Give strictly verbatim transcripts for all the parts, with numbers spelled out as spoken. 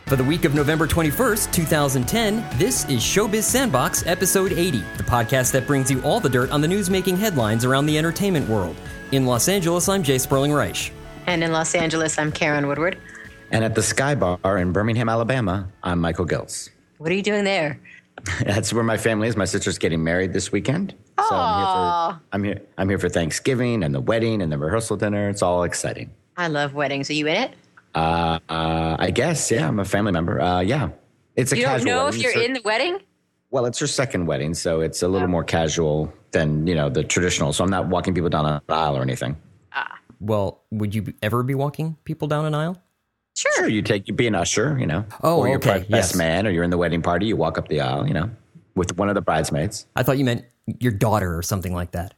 For the week of November twenty-first, twenty ten, this is Showbiz Sandbox, episode eighty, the podcast that brings you all the dirt on the news-making headlines around the entertainment world. In Los Angeles, I'm Jay Sperling Reich. And in Los Angeles, I'm Karen Woodward. And at the Sky Bar in Birmingham, Alabama, I'm Michael Giltz. What are you doing there? That's where my family is. My sister's getting married this weekend. Aww. So I'm here, for, I'm here I'm here for Thanksgiving and the wedding and the rehearsal dinner. It's all exciting. I love weddings. Are you in it? Uh, uh, I guess, yeah. I'm a family member. Uh, yeah. It's a you casual don't know wedding. if you're her, in the wedding? Well, it's her second wedding, so it's a little oh. more casual than, you know, the traditional. So I'm not walking people down an aisle or anything. Ah. Well, would you ever be walking people down an aisle? Sure. Sure, you take you be an usher, you know. Oh, or you're okay. best yes. man, or you're in the wedding party. You walk up the aisle, you know, with one of the bridesmaids. I thought you meant your daughter or something like that.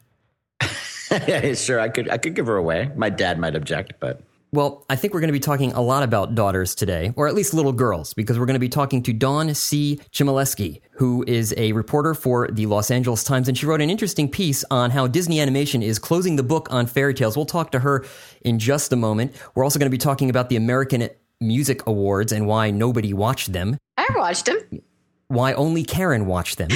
Yeah, sure. I could I could give her away. My dad might object, but. Well, I think we're going to be talking a lot about daughters today, or at least little girls, because we're going to be talking to Dawn C. Chmielewski, who is a reporter for the Los Angeles Times, and she wrote an interesting piece on how Disney Animation is closing the book on fairy tales. We'll talk to her in just a moment. We're also going to be talking about the American Music Awards and why nobody watched them. I watched them. Why only Karen watched them.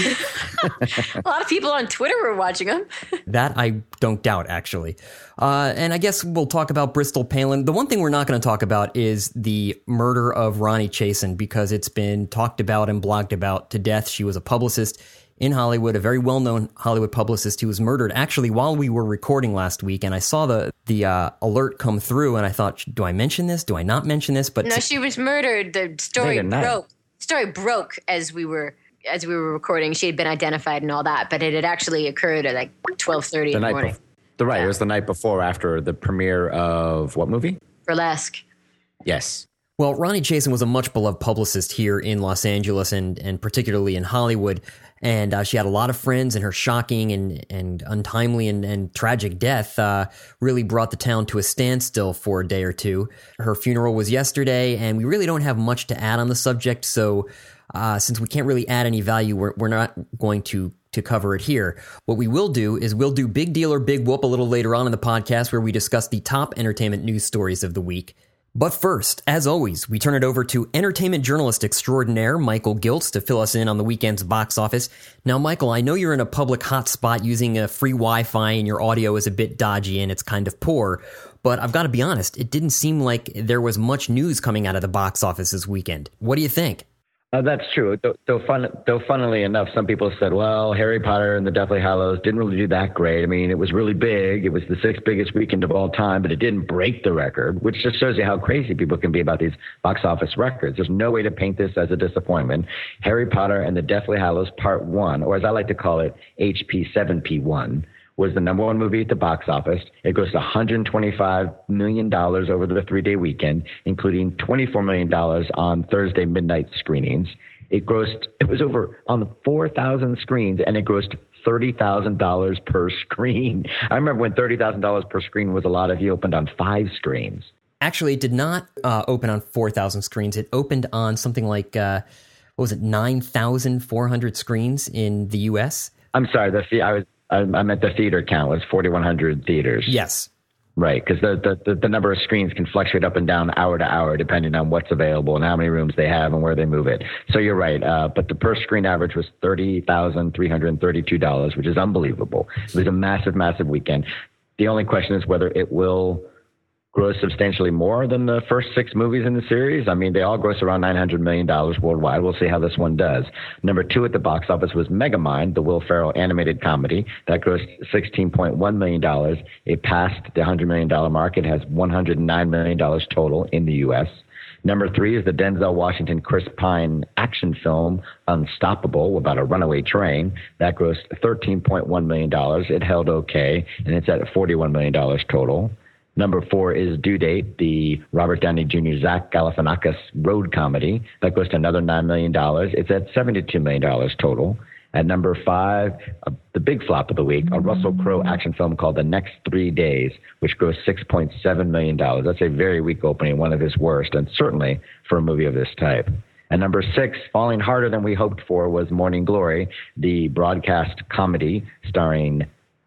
A lot of people on Twitter were watching them. That I don't doubt, actually. Uh, and I guess we'll talk about Bristol Palin. The one thing we're not going to talk about is the murder of Ronny Chasen, because it's been talked about and blogged about to death. She was a publicist in Hollywood, a very well-known Hollywood publicist who was murdered actually while we were recording last week. And I saw the the uh, alert come through, and I thought, do I mention this? Do I not mention this? But no, she was murdered. The story broke. Story broke as we were as we were recording. She had been identified and all that, but it had actually occurred at like twelve thirty in the morning. Bef- the right, yeah. It was the night before, after the premiere of what movie? Burlesque. Yes. Well, Ronny Chasen was a much beloved publicist here in Los Angeles and and particularly in Hollywood. And uh, she had a lot of friends, and her shocking and, and untimely and, and tragic death uh, really brought the town to a standstill for a day or two. Her funeral was yesterday, and we really don't have much to add on the subject. So uh, since we can't really add any value, we're, we're not going to to cover it here. What we will do is we'll do Big Deal or Big Whoop a little later on in the podcast, where we discuss the top entertainment news stories of the week. But first, as always, we turn it over to entertainment journalist extraordinaire Michael Giltz to fill us in on the weekend's box office. Now, Michael, I know you're in a public hotspot using a free Wi-Fi and your audio is a bit dodgy and it's kind of poor, but I've got to be honest, it didn't seem like there was much news coming out of the box office this weekend. What do you think? Uh, that's true. Though, though, fun, though, funnily enough, some people said, well, Harry Potter and the Deathly Hallows didn't really do that great. I mean, it was really big. It was the sixth biggest weekend of all time, but it didn't break the record, which just shows you how crazy people can be about these box office records. There's no way to paint this as a disappointment. Harry Potter and the Deathly Hallows Part one, or as I like to call it, H P seven P one, was the number one movie at the box office. It grossed one hundred twenty-five million dollars over the three-day weekend, including twenty-four million dollars on Thursday midnight screenings. It grossed, it was over on four thousand screens, and it grossed thirty thousand dollars per screen. I remember when thirty thousand dollars per screen was a lot if you opened on five screens. Actually, it did not uh, open on four thousand screens. It opened on something like, uh, what was it, nine thousand four hundred screens in the U S? I'm sorry, the I was I, I meant the theater count was forty-one hundred theaters. Yes. Right, because the, the, the number of screens can fluctuate up and down hour to hour depending on what's available and how many rooms they have and where they move it. So you're right, uh, but the per screen average was thirty thousand three hundred thirty-two dollars, which is unbelievable. It was a massive, massive weekend. The only question is whether it will gross substantially more than the first six movies in the series. I mean, they all gross around nine hundred million dollars worldwide. We'll see how this one does. Number two at the box office was Megamind, the Will Ferrell animated comedy. That grossed sixteen point one million dollars. It passed the one hundred million dollars mark. It has one hundred nine million dollars total in the U S. Number three is the Denzel Washington, Chris Pine action film Unstoppable, about a runaway train. That grossed thirteen point one million dollars. It held okay, and it's at forty-one million dollars total. Number four is Due Date, the Robert Downey Junior Zach Galifianakis road comedy. That goes to another nine million dollars. It's at seventy-two million dollars total. At number five, uh, the big flop of the week, a Russell Crowe action film called The Next Three Days, which grossed six point seven million dollars. That's a very weak opening, one of his worst, and certainly for a movie of this type. And number six, falling harder than we hoped for, was Morning Glory, the broadcast comedy starring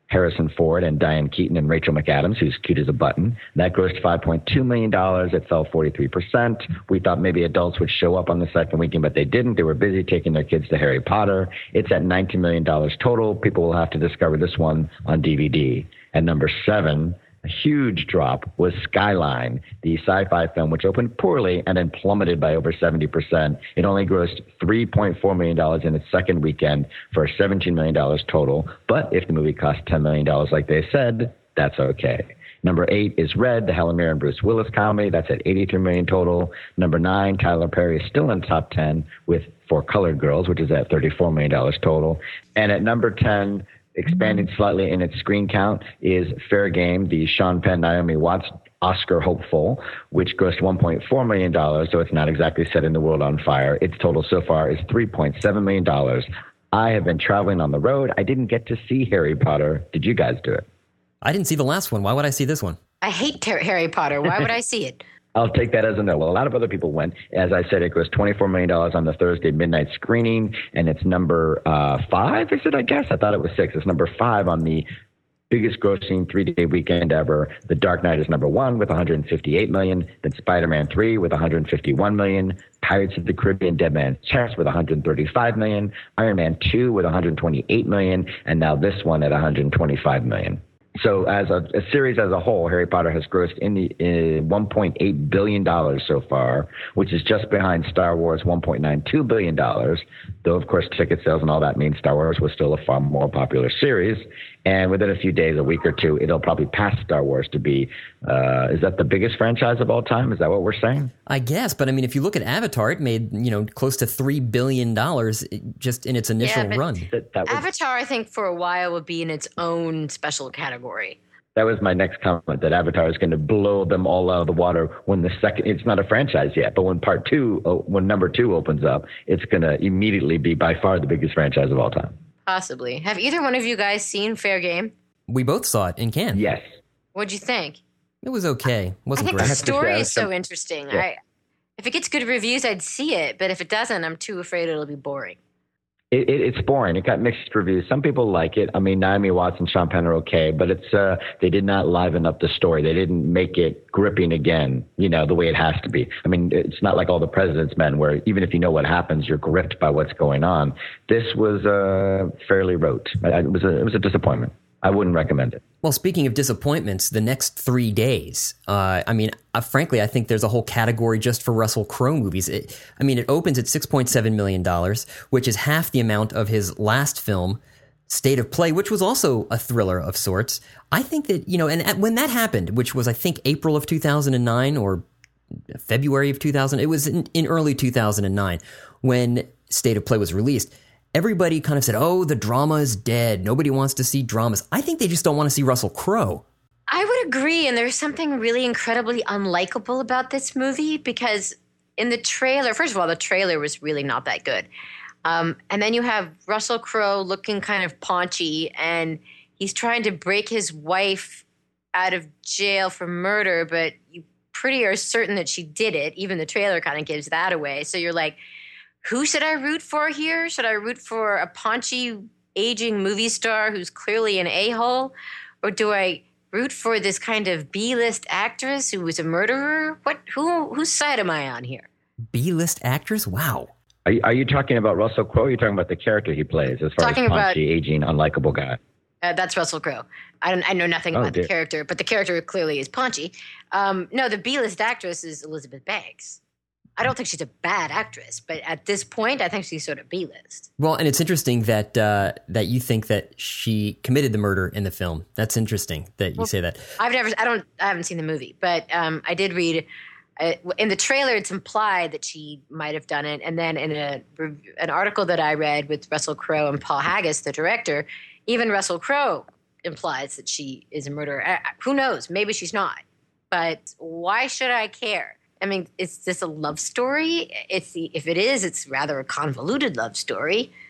Harrison Ford and Diane Keaton and Rachel McAdams, who's cute as a button. That grossed five point two million dollars. It fell forty-three percent. We thought maybe adults would show up on the second weekend, but they didn't. They were busy taking their kids to Harry Potter. It's at nineteen million dollars total. People will have to discover this one on D V D. And number seven, a huge drop, was Skyline, the sci-fi film, which opened poorly and then plummeted by over seventy percent. It only grossed three point four million dollars in its second weekend for seventeen million dollars total. But if the movie cost ten million dollars like they said, that's okay. Number eight is Red, the Helen Mirren and Bruce Willis comedy. That's at eighty-three million dollars total. Number nine, Tyler Perry is still in top ten with For Colored Girls, which is at thirty-four million dollars total. And at number ten, expanding slightly in its screen count, is Fair Game, the Sean Penn, Naomi Watts Oscar hopeful, which grossed one point four million dollars, so it's not exactly setting the world on fire. Its total so far is three point seven million dollars. I have been traveling on the road. I didn't get to see Harry Potter. Did you guys do it? I didn't see the last one. Why would I see this one? I hate Ter- Harry Potter. Why would I see it? I'll take that as a no. Well, a lot of other people went. As I said, it grossed twenty-four million dollars on the Thursday midnight screening, and it's number uh, five, is it, I guess? I thought it was six. It's number five on the biggest grossing three-day weekend ever. The Dark Knight is number one with one hundred fifty-eight million dollars, then Spider-Man three with one hundred fifty-one million dollars, Pirates of the Caribbean Dead Man's Chest with one hundred thirty-five million dollars, Iron Man two with one hundred twenty-eight million dollars, and now this one at one hundred twenty-five million dollars. So as a, a series as a whole, Harry Potter has grossed in the uh, one point eight billion dollars so far, which is just behind Star Wars' one point nine two billion dollars. Though, of course, ticket sales and all that means Star Wars was still a far more popular series. And within a few days, a week or two, it'll probably pass Star Wars to be, uh, is that the biggest franchise of all time? Is that what we're saying? I guess. But I mean, if you look at Avatar, it made, you know, close to three billion dollars just in its initial yeah, run. That, that was, Avatar, I think, for a while would be in its own special category. That was my next comment, that Avatar is going to blow them all out of the water when the second, it's not a franchise yet, but when part two, when number two opens up, it's going to immediately be by far the biggest franchise of all time. Possibly. Have either one of you guys seen Fair Game? We both saw it in Cannes. Yes. What'd you think? It was okay. It wasn't I think great. the story is so interesting. Yeah. I, if it gets good reviews, I'd see it, but if it doesn't, I'm too afraid it'll be boring. It, it, it's boring. It got mixed reviews. Some people like it. I mean, Naomi Watts and Sean Penn are okay, but it's uh, they did not liven up the story. They didn't make it gripping again, you know, the way it has to be. I mean, it's not like All the President's Men, where even if you know what happens, you're gripped by what's going on. This was uh, fairly rote. It was a, it was a disappointment. I wouldn't recommend it. Well, speaking of disappointments, the next three days, uh, I mean, uh, frankly, I think there's a whole category just for Russell Crowe movies. It, I mean, it opens at six point seven million dollars, which is half the amount of his last film, State of Play, which was also a thriller of sorts. I think that, you know, and at, when that happened, which was, I think, April of two thousand nine or February of two thousand, it was in, in early two thousand nine when State of Play was released. Everybody kind of said, oh, the drama is dead. Nobody wants to see dramas. I think they just don't want to see Russell Crowe. I would agree. And there's something really incredibly unlikable about this movie because in the trailer, first of all, the trailer was really not that good. Um, and then you have Russell Crowe looking kind of paunchy and he's trying to break his wife out of jail for murder, but you pretty are certain that she did it. Even the trailer kind of gives that away. So you're like, who should I root for here? Should I root for a paunchy, aging movie star who's clearly an a-hole? Or do I root for this kind of B-list actress who was a murderer? What? Who? Whose side am I on here? B-list actress? Wow. Are you, are you talking about Russell Crowe or are you talking about the character he plays as far talking as paunchy, about, aging, unlikable guy? Uh, that's Russell Crowe. I don't. I know nothing oh, about dear. the character, but the character clearly is paunchy. Um, no, the B-list actress is Elizabeth Banks. I don't think she's a bad actress, but at this point, I think she's sort of B-list. Well, and it's interesting that uh, that you think that she committed the murder in the film. That's interesting that you well, say that. I've never, I don't, I haven't seen the movie, but um, I did read uh, in the trailer. It's implied that she might have done it, and then in a an article that I read with Russell Crowe and Paul Haggis, the director, even Russell Crowe implies that she is a murderer. I, who knows? Maybe she's not. But why should I care? I mean, is this a love story? It's the, if it is, it's rather a convoluted love story.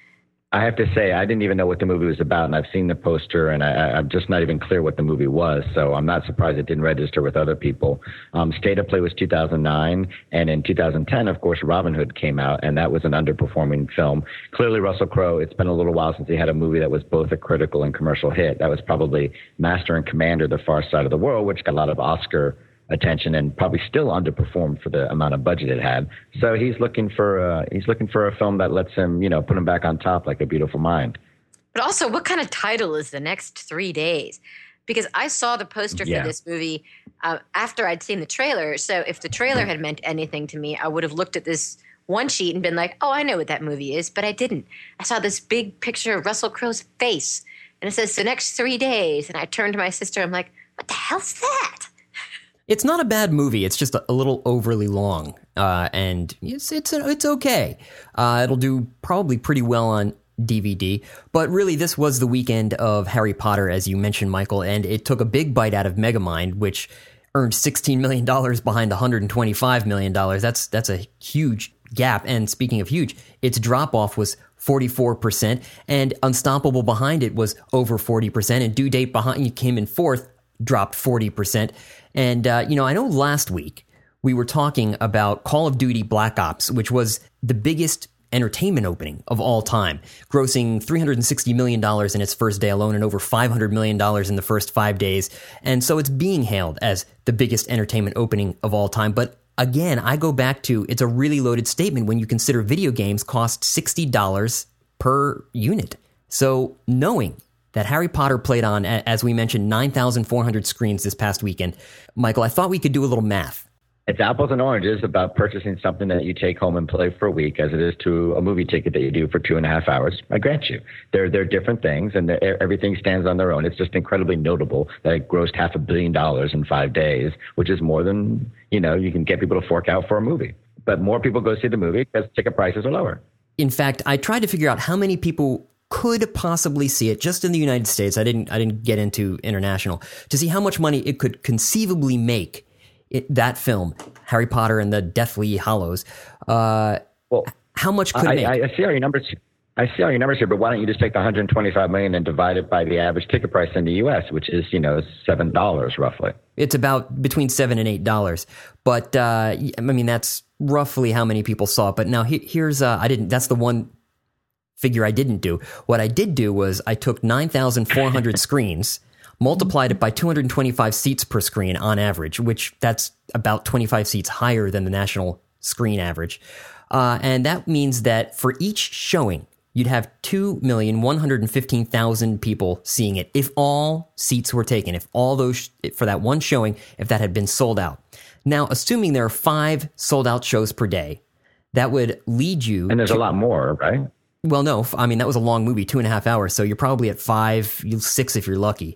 I have to say, I didn't even know what the movie was about, and I've seen the poster, and I, I'm just not even clear what the movie was, so I'm not surprised it didn't register with other people. Um, State of Play was two thousand nine, and in two thousand ten, of course, Robin Hood came out, and that was an underperforming film. Clearly, Russell Crowe, it's been a little while since he had a movie that was both a critical and commercial hit. That was probably Master and Commander, The Far Side of the World, which got a lot of Oscar attention and probably still underperformed for the amount of budget it had. So he's looking for uh, he's looking for a film that lets him, you know, put him back on top like A Beautiful Mind. But also, what kind of title is The Next Three Days? Because I saw the poster Yeah. for this movie uh, after I'd seen the trailer. So if the trailer had meant anything to me, I would have looked at this one sheet and been like, oh, I know what that movie is, but I didn't. I saw this big picture of Russell Crowe's face, and it says The Next Three Days. And I turned to my sister, I'm like, what the hell's that? It's not a bad movie. It's just a, a little overly long, uh, and it's it's it's okay. Uh, it'll do probably pretty well on D V D. But really, this was the weekend of Harry Potter, as you mentioned, Michael, and it took a big bite out of Megamind, which earned sixteen million dollars behind one hundred twenty-five million dollars. That's that's a huge gap. And speaking of huge, its drop off was forty-four percent, and Unstoppable behind it was over forty percent, and Due Date behind you came in fourth, dropped forty percent. And, uh, you know, I know last week we were talking about Call of Duty Black Ops, which was the biggest entertainment opening of all time, grossing three hundred sixty million dollars in its first day alone and over five hundred million dollars in the first five days. And so it's being hailed as the biggest entertainment opening of all time. But again, I go back to it's a really loaded statement when you consider video games cost sixty dollars per unit. So knowing that Harry Potter played on, as we mentioned, nine thousand four hundred screens this past weekend. Michael, I thought we could do a little math. It's apples and oranges about purchasing something that you take home and play for a week as it is to a movie ticket that you do for two and a half hours. I grant you. They're, they're different things, and everything stands on their own. It's just incredibly notable that it grossed half a billion dollars in five days, which is more than, you know, you can get people to fork out for a movie. But more people go see the movie because ticket prices are lower. In fact, I tried to figure out how many people could possibly see it just in the United States. I didn't I didn't get into international to see how much money it could conceivably make, it, that film, Harry Potter and the Deathly Hallows. Uh, well, how much could I, it make? I, I see all your numbers. I see all your numbers here, but why don't you just take the one hundred twenty-five million dollars and divide it by the average ticket price in the U S, which is, you know, seven dollars roughly. It's about between seven and eight dollars. But uh, I mean, that's roughly how many people saw it. But now he, here's uh, I didn't. That's the one figure I didn't do. What I did do was I took nine thousand four hundred screens, multiplied it by two hundred twenty-five seats per screen on average, which that's about twenty-five seats higher than the national screen average. Uh, and that means that for each showing, you'd have two million one hundred fifteen thousand people seeing it if all seats were taken, if all those, for that one showing, if that had been sold out. Now, assuming there are five sold out shows per day, that would lead you... And there's to, a lot more, right? Well, no, I mean, that was a long movie, two and a half hours. So you're probably at five, six if you're lucky.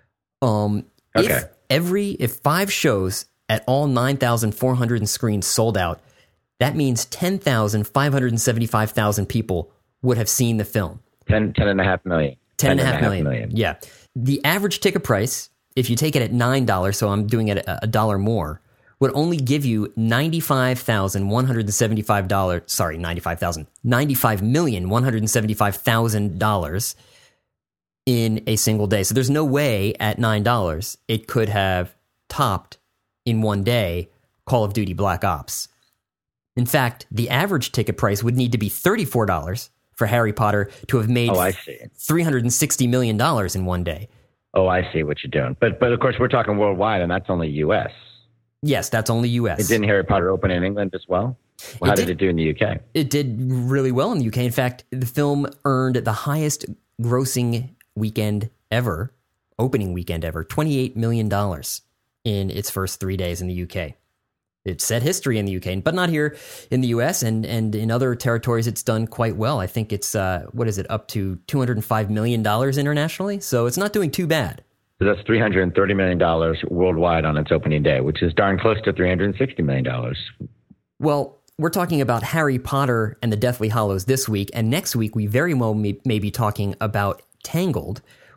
Um, okay. If every, if five shows at all nine thousand four hundred screens sold out, that means ten thousand five hundred seventy-five thousand people would have seen the film. Ten, ten and a half million. Ten, ten and a half million. million. Yeah. The average ticket price, if you take it at nine dollars, so I'm doing it a, a dollar more, would only give you ninety-five thousand one hundred seventy-five dollars, sorry, ninety-five thousand, ninety-five million one hundred seventy-five thousand dollars in a single day. So there's no way at nine dollars it could have topped in one day Call of Duty Black Ops. In fact, the average ticket price would need to be thirty-four dollars for Harry Potter to have made oh, I see. three hundred sixty million dollars in one day. Oh, I see what you're doing. But, but of course, we're talking worldwide, and that's only U S. Yes, that's only U S. Didn't Harry Potter open in England as well? well how did, did it do in the U K? It did really well in the U K. In fact, the film earned the highest grossing weekend ever, opening weekend ever, twenty-eight million dollars in its first three days in the U K. It set history in the U K, but not here in the U S, and, and in other territories it's done quite well. I think it's, uh, what is it, up to two hundred five million dollars internationally? So it's not doing too bad. So that's three hundred thirty million dollars worldwide on its opening day, which is darn close to three hundred sixty million dollars. Well, we're talking about Harry Potter and the Deathly Hallows this week, and next week we very well may, may be talking about Tangled,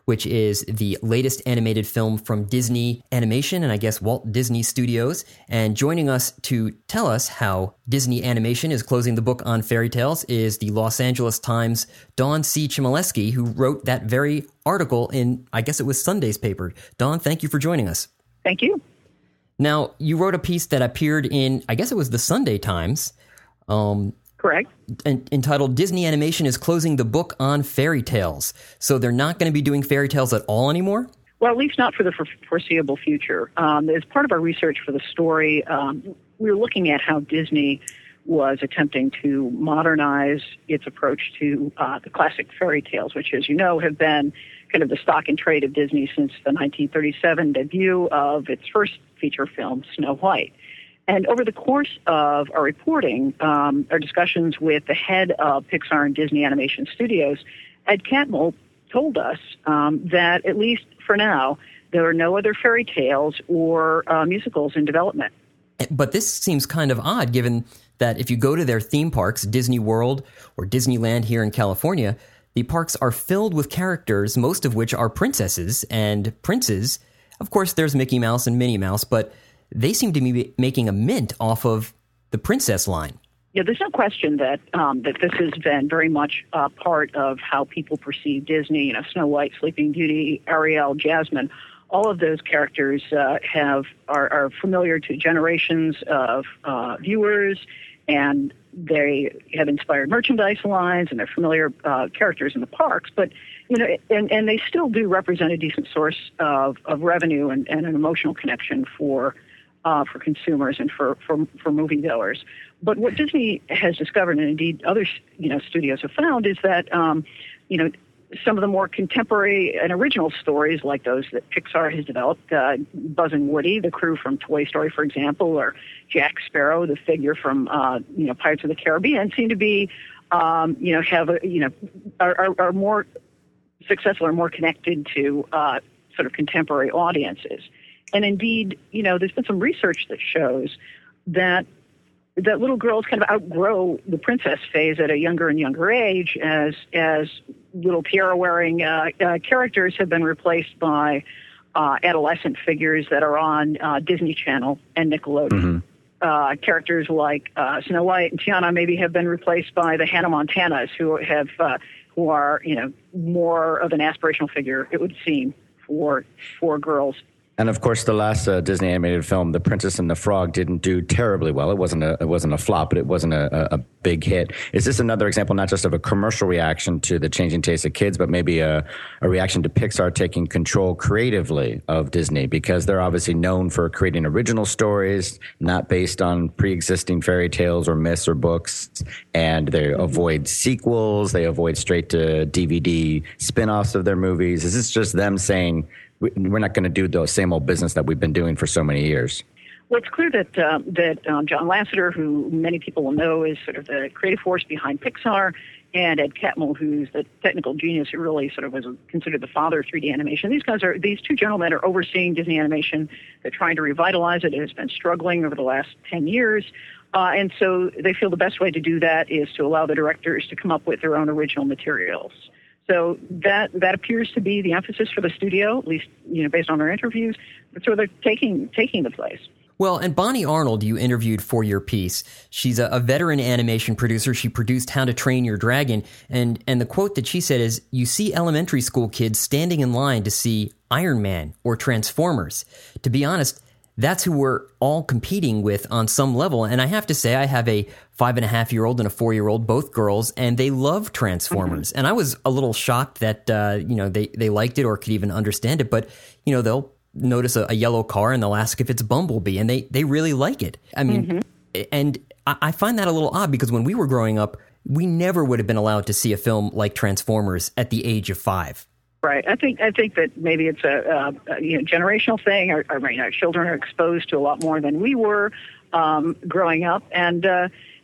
which is the latest animated film from Disney Animation and I guess Walt Disney Studios. And joining us to tell us how Disney Animation is closing the book on fairy tales is the Los Angeles Times' Dawn C. Chmielewski, who wrote that very article in, I guess it was Sunday's paper. Dawn, thank you for joining us. Thank you. Now, you wrote a piece that appeared in, I guess it was the Sunday Times. Um, Correct. En- entitled Disney Animation is closing the book on fairy tales. So they're not going to be doing fairy tales at all anymore? Well, at least not for the for- foreseeable future. Um, as part of our research for the story, um, we were looking at how Disney was attempting to modernize its approach to uh, the classic fairy tales, which, as you know, have been kind of the stock and trade of Disney since the nineteen thirty-seven debut of its first feature film, Snow White. And over the course of our reporting, um, our discussions with the head of Pixar and Disney Animation Studios, Ed Catmull, told us um, that, at least for now, there are no other fairy tales or uh, musicals in development. But this seems kind of odd, given that if you go to their theme parks, Disney World or Disneyland here in California, the parks are filled with characters, most of which are princesses and princes. Of course, there's Mickey Mouse and Minnie Mouse, but they seem to be making a mint off of the princess line. Yeah, there's no question that um, that this has been very much uh, part of how people perceive Disney. You know, Snow White, Sleeping Beauty, Ariel, Jasmine. All of those characters uh, have are, are familiar to generations of uh, viewers, and they have inspired merchandise lines, and they're familiar uh, characters in the parks. But you know, and, and they still do represent a decent source of, of revenue and, and an emotional connection for uh, for consumers and for, for for moviegoers. But what Disney has discovered, and indeed other you know studios have found, is that um, you know. some of the more contemporary and original stories, like those that Pixar has developed, uh, Buzz and Woody, the crew from Toy Story, for example, or Jack Sparrow, the figure from uh, you know Pirates of the Caribbean, seem to be um, you know have a, you know are, are, are more successful or more connected to uh, sort of contemporary audiences. And indeed, you know, there's been some research that shows that that little girls kind of outgrow the princess phase at a younger and younger age as as little tiara-wearing uh, uh, characters have been replaced by uh, adolescent figures that are on uh, Disney Channel and Nickelodeon. Mm-hmm. Uh, characters like uh, Snow White and Tiana maybe have been replaced by the Hannah Montanas, who have uh, who are you know more of an aspirational figure, it would seem, for for girls. And of course, the last uh, Disney animated film, The Princess and the Frog, didn't do terribly well. It wasn't a it wasn't a flop, but it wasn't a, a big hit. Is this another example, not just of a commercial reaction to the changing tastes of kids, but maybe a, a reaction to Pixar taking control creatively of Disney? Because they're obviously known for creating original stories, not based on pre-existing fairy tales or myths or books, and they mm-hmm. avoid sequels. They avoid straight to D V D spin-offs of their movies. Is this just them saying, we're not going to do the same old business that we've been doing for so many years? Well, it's clear that uh, that um, John Lasseter, who many people will know is sort of the creative force behind Pixar, and Ed Catmull, who's the technical genius who really sort of was considered the father of three D animation. These guys are these two gentlemen are overseeing Disney Animation. They're trying to revitalize it. It has been struggling over the last ten years. Uh, and so they feel the best way to do that is to allow the directors to come up with their own original materials. So that that appears to be the emphasis for the studio, at least you know based on their interviews. That's where they're taking taking the place. Well, and Bonnie Arnold, you interviewed for your piece. She's a, a veteran animation producer. She produced How to Train Your Dragon, and and the quote that she said is, "You see elementary school kids standing in line to see Iron Man or Transformers." To be honest, that's who we're all competing with on some level. And I have to say, I have a five and a half year old and a four year old, both girls, and they love Transformers. Mm-hmm. And I was a little shocked that, uh, you know, they, they liked it or could even understand it. But, you know, they'll notice a, a yellow car and they'll ask if it's Bumblebee, and they, they really like it. I mean, mm-hmm. and I, I find that a little odd because when we were growing up, we never would have been allowed to see a film like Transformers at the age of five. Right. I think I think that maybe it's a, a you know generational thing. Our, our, our children are exposed to a lot more than we were um, growing up, and uh,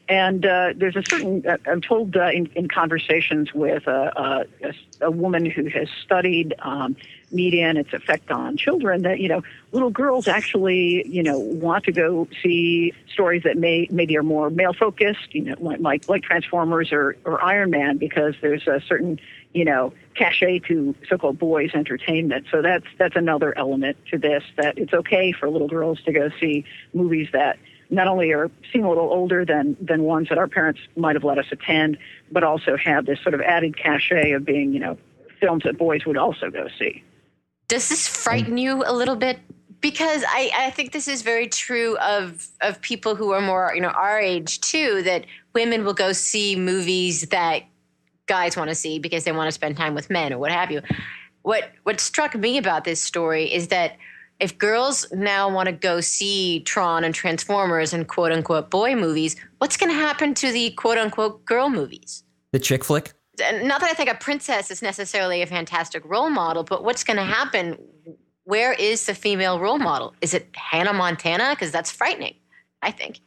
And uh, there's a certain, uh, I'm told uh, in, in conversations with a, a, a woman who has studied um, media and its effect on children that, you know, little girls actually, you know, want to go see stories that may maybe are more male-focused, you know, like like Transformers or, or Iron Man, because there's a certain, you know, cachet to so-called boys' entertainment. So that's that's another element to this, that it's okay for little girls to go see movies that not only are seem a little older than, than ones that our parents might have let us attend, but also have this sort of added cachet of being, you know, films that boys would also go see. Does this frighten you a little bit? Because I, I think this is very true of of people who are more, you know, our age too, that women will go see movies that guys want to see because they want to spend time with men or what have you. What what struck me about this story is that if girls now want to go see Tron and Transformers and quote unquote boy movies, what's going to happen to the quote unquote girl movies? The chick flick? Not that I think a princess is necessarily a fantastic role model, but what's going to happen? Where is the female role model? Is it Hannah Montana? Because that's frightening, I think.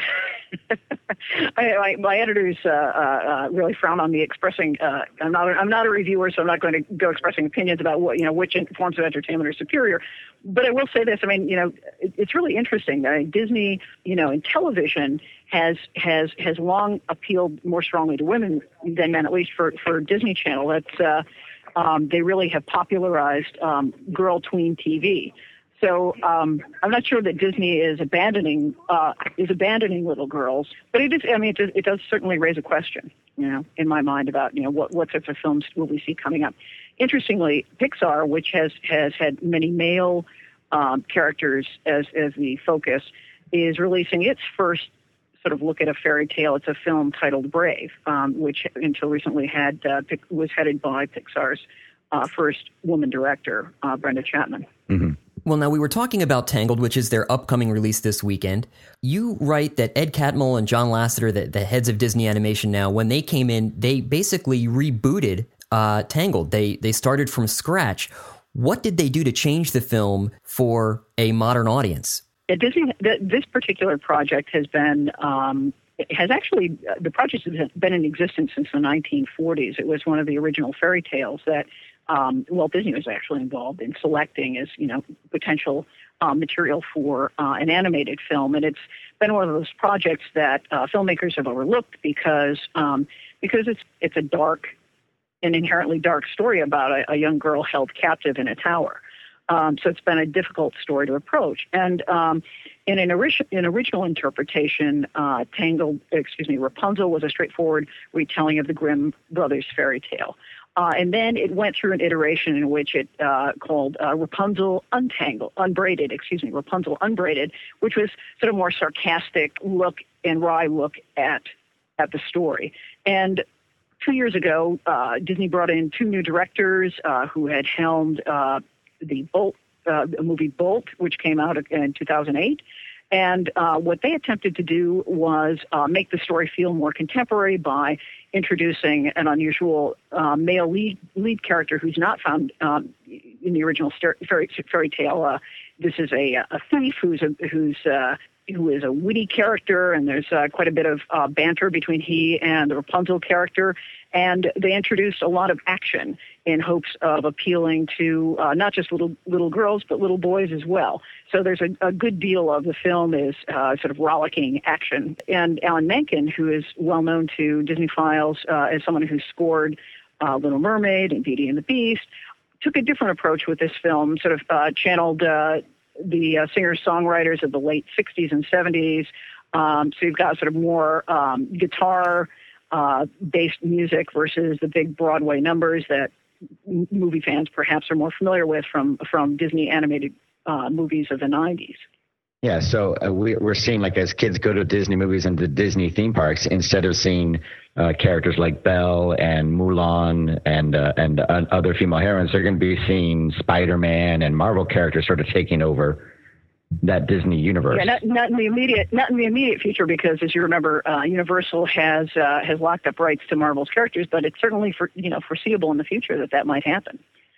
I, I, my editors uh, uh, really frown on me expressing. Uh, I'm not. A, I'm not a reviewer, so I'm not going to go expressing opinions about what you know which forms of entertainment are superior. But I will say this. I mean, you know, it, it's really interesting. I mean, Disney, you know, in television has has has long appealed more strongly to women than men, at least for for Disney Channel. That's uh, um, they really have popularized um, girl tween T V. So um, I'm not sure that Disney is abandoning uh, is abandoning little girls, but it is. I mean, it does, it does certainly raise a question, you know, in my mind about you know what what sorts of films will we see coming up. Interestingly, Pixar, which has has had many male um, characters as as the focus, is releasing its first sort of look at a fairy tale. It's a film titled Brave, um, which until recently had uh, was headed by Pixar's uh, first woman director, uh, Brenda Chapman. Mm-hmm. Well, now we were talking about Tangled, which is their upcoming release this weekend. You write that Ed Catmull and John Lasseter, the, the heads of Disney Animation now, when they came in, they basically rebooted uh, Tangled. They they started from scratch. What did they do to change the film for a modern audience? At Disney, th- this particular project has been um, has actually the project has been in existence since the nineteen forties. It was one of the original fairy tales that. Um, Walt Disney was actually involved in selecting as, you know, potential uh, material for uh, an animated film. And it's been one of those projects that uh, filmmakers have overlooked because um, because it's it's a dark, an inherently dark story about a, a young girl held captive in a tower. Um, so it's been a difficult story to approach. And um, in an, ori- an original interpretation, uh, Tangled, excuse me, Rapunzel was a straightforward retelling of the Grimm brothers' fairy tale. Uh, and then it went through an iteration in which it uh, called uh, Rapunzel Untangled, Unbraided, excuse me, Rapunzel Unbraided, which was sort of more sarcastic look and wry look at at the story. And two years ago, uh, Disney brought in two new directors uh, who had helmed uh, the Bolt uh, movie Bolt, which came out in two thousand eight. And uh, what they attempted to do was uh, make the story feel more contemporary by introducing an unusual uh, male lead, lead character who's not found um, in the original fairy, fairy tale. Uh, this is a, a thief who's a, who's uh, who is a witty character, and there's uh, quite a bit of uh, banter between he and the Rapunzel character. And they introduced a lot of action in hopes of appealing to uh, not just little little girls, but little boys as well. So there's a, a good deal of the film is uh, sort of rollicking action. And Alan Menken, who is well known to Disney Files uh, as someone who scored uh, Little Mermaid and Beauty and the Beast, took a different approach with this film, sort of uh, channeled uh, the uh, singer-songwriters of the late sixties and seventies. Um, so you've got sort of more um, guitar Uh, based music versus the big Broadway numbers that m- movie fans perhaps are more familiar with from from Disney animated uh, movies of the nineties. Yeah, so uh, we, we're seeing, like, as kids go to Disney movies and the Disney theme parks, instead of seeing uh, characters like Belle and Mulan and uh, and uh, other female heroines, they're going to be seeing Spider-Man and Marvel characters sort of taking over that Disney universe. Yeah, not, not in the immediate, not in the immediate future, because as you remember, uh, Universal has uh, has locked up rights to Marvel's characters, but it's certainly for you know foreseeable in the future that that might happen.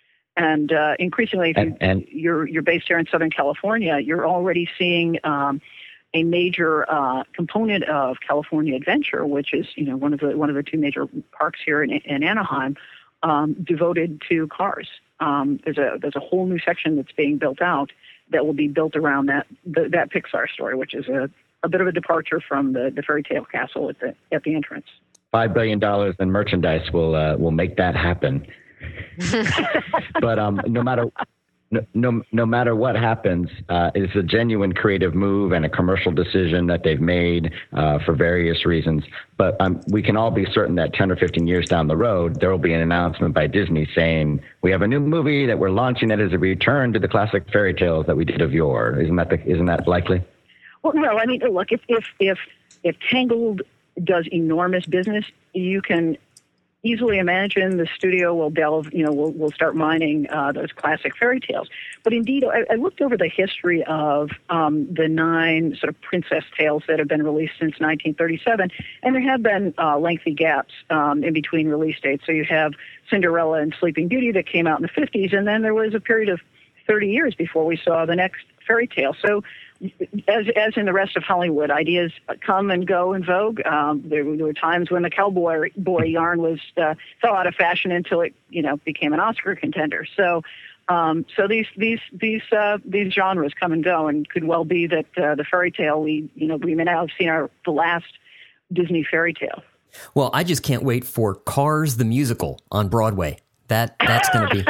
And uh, increasingly, if and, you, and, you're you're based here in Southern California, you're already seeing um, a major uh, component of California Adventure, which is you know one of the one of the two major parks here in, in Anaheim, um, devoted to cars. Um, there's a there's a whole new section that's being built out that will be built around that the, that Pixar story, which is a, a bit of a departure from the, the fairy tale castle at the at the entrance. Five billion dollars in merchandise will uh, will make that happen. But um, no matter no, no no matter what happens, uh, it's a genuine creative move and a commercial decision that they've made uh, for various reasons. But um, we can all be certain that ten or fifteen years down the road, there will be an announcement by Disney saying, we have a new movie that we're launching that is a return to the classic fairy tales that we did of yore. Isn't that the, isn't that likely? Well, no, I mean, look, if if if if Tangled does enormous business, you can easily imagine the studio will delve, you know, will will start mining uh, those classic fairy tales. But indeed, I, I looked over the history of um, the nine sort of princess tales that have been released since nineteen thirty-seven, and there have been uh, lengthy gaps um, in between release dates. So you have Cinderella and Sleeping Beauty that came out in the fifties, and then there was a period of thirty years before we saw the next fairy tale. So as as in the rest of Hollywood, ideas come and go in vogue. Um, there, there were times when the cowboy boy yarn was uh, fell out of fashion until it, you know, became an Oscar contender. So, um, so these these these uh, these genres come and go, and could well be that uh, the fairy tale we you know we may now have seen our the last Disney fairy tale. Well, I just can't wait for Cars the musical on Broadway. That that's going to be.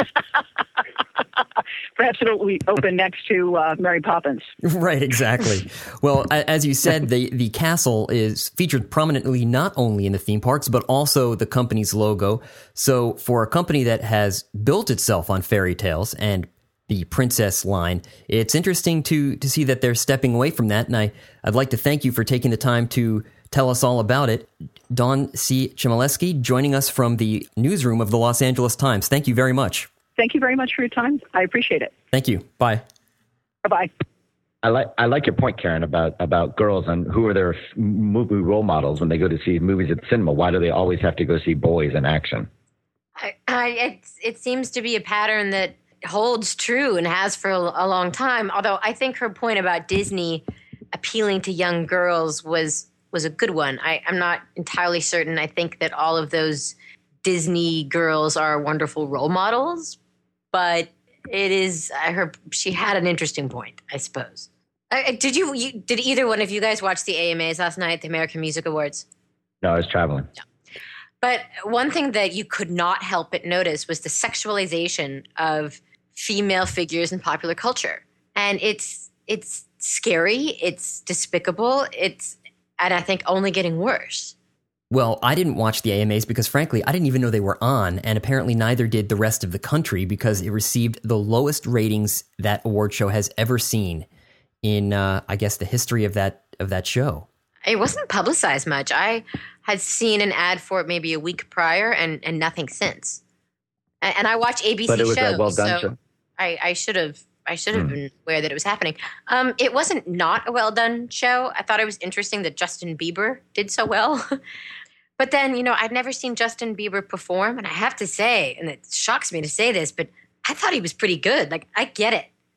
Perhaps it'll be open next to uh, Mary Poppins. Right, exactly. Well, as you said, the, the castle is featured prominently not only in the theme parks, but also the company's logo. So for a company that has built itself on fairy tales and the princess line, it's interesting to to see that they're stepping away from that. And I, I'd like to thank you for taking the time to tell us all about it. Dawn C. Chmielewski joining us from the newsroom of the Los Angeles Times. Thank you very much. Thank you very much for your time. I appreciate it. Thank you. Bye. Bye-bye. I like I like your point, Karen, about about girls and who are their movie role models when they go to see movies at the cinema. Why do they always have to go see boys in action? I, I, it, it seems to be a pattern that holds true and has for a, a long time. Although I think her point about Disney appealing to young girls was was a good one. I, I'm not entirely certain. I think that all of those Disney girls are wonderful role models. But it is, I heard she had an interesting point, I suppose. Uh, did you, you, did either one of you guys watch the A M As last night, the American Music Awards? No, I was traveling. No. But one thing that you could not help but notice was the sexualization of female figures in popular culture. And it's, it's scary, it's despicable, it's, and I think only getting worse. Well, I didn't watch the A M As because, frankly, I didn't even know they were on, and apparently neither did the rest of the country because it received the lowest ratings that award show has ever seen in, uh, I guess, the history of that of that show. It wasn't publicized much. I had seen an ad for it maybe a week prior, and, and nothing since. And, and I watch A B C but it was shows, a well done so show. I, I should have I should have Hmm. been aware that it was happening. Um, it wasn't not a well done show. I thought it was interesting that Justin Bieber did so well. But then, you know, I'd never seen Justin Bieber perform. And I have to say, and it shocks me to say this, but I thought he was pretty good. Like, I get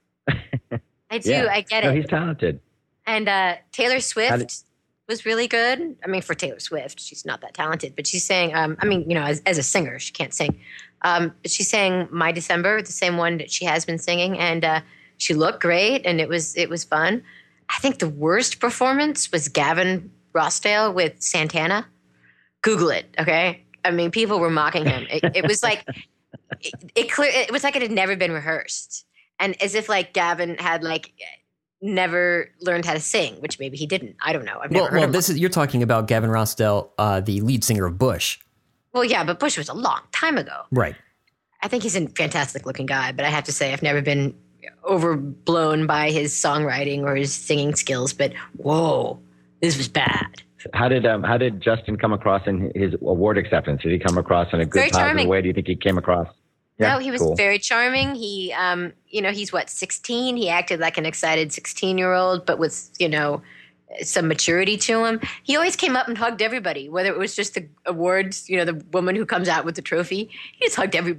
it. I do. Yeah. I get No, it. he's talented. And uh, Taylor Swift did- was really good. I mean, for Taylor Swift, she's not that talented. But she's saying, um, I mean, you know, as, as a singer, she can't sing. Um, but she's sang My December, the same one that she has been singing. And uh, she looked great. And it was it was fun. I think the worst performance was Gavin Rossdale with Santana. Google it, okay? I mean, people were mocking him. It, it was like it, it clear. It was like it had never been rehearsed, and as if like Gavin had like never learned how to sing, which maybe he didn't. I don't know. I've never Well, heard well, him. this is you're talking about Gavin Rossdale, uh, the lead singer of Bush, Well, yeah, but Bush was a long time ago. right? I think he's a fantastic looking guy, but I have to say I've never been overblown by his songwriting or his singing skills. But whoa, this was bad. How did um, how did Justin come across in his award acceptance? Did he come across in a good Very positive charming. way? Do you think he came across? Yeah, No, he was cool. very charming. He, um, you know, he's what, sixteen? He acted like an excited sixteen-year-old, but with, you know, some maturity to him. He always came up and hugged everybody, whether it was just the awards, you know, the woman who comes out with the trophy. He just hugged everybody.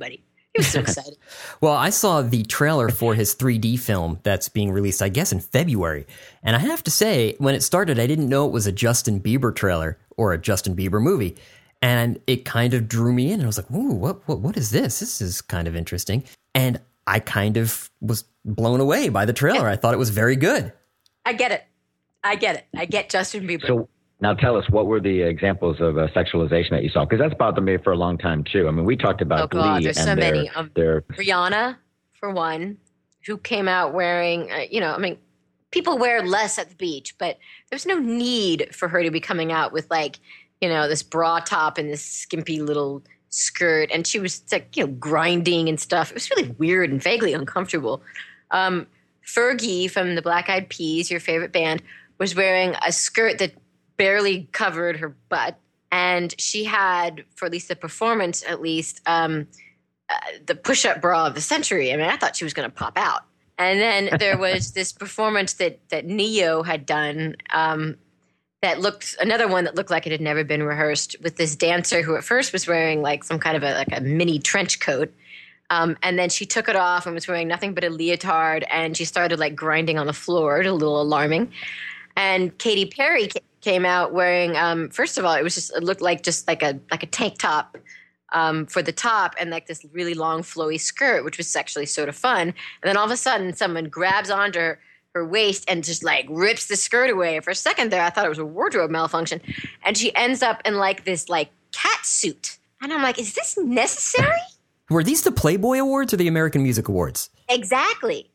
He was so excited. Well, I saw the trailer for his three D film that's being released, I guess, in February. And I have to say, when it started, I didn't know it was a Justin Bieber trailer or a Justin Bieber movie. And it kind of drew me in. And I was like, ooh, what, what, what is this? This is kind of interesting. And I kind of was blown away by the trailer. I thought it was very good. I get it. I get it. I get Justin Bieber. So now tell us, what were the examples of uh, sexualization that you saw? Because that's bothered me for a long time, too. I mean, we talked about oh, God, Glee there's and so their, many. Um, their... Rihanna, for one, who came out wearing, uh, you know, I mean, people wear less at the beach, but there's no need for her to be coming out with, like, you know, this bra top and this skimpy little skirt. And she was, like, you know, grinding and stuff. It was really weird and vaguely uncomfortable. Um, Fergie from the Black Eyed Peas, your favorite band, was wearing a skirt that barely covered her butt. And she had, for at least the performance at least, um, uh, the push-up bra of the century. I mean, I thought she was going to pop out. And then there was this performance that, that Neo had done um, that looked, another one that looked like it had never been rehearsed, with this dancer who at first was wearing like some kind of a, like a mini trench coat. Um, and then she took it off and was wearing nothing but a leotard, and she started like grinding on the floor. It was a little alarming. And Katy Perry came out wearing, um, first of all, it was just, it looked like just like a like a tank top um, for the top, and like this really long flowy skirt, which was actually sort of fun. And then all of a sudden, someone grabs onto her, her waist and just like rips the skirt away. For a second there, I thought it was a wardrobe malfunction, and she ends up in like this like cat suit. And I'm like, is this necessary? Were these the Playboy Awards or the American Music Awards? Exactly.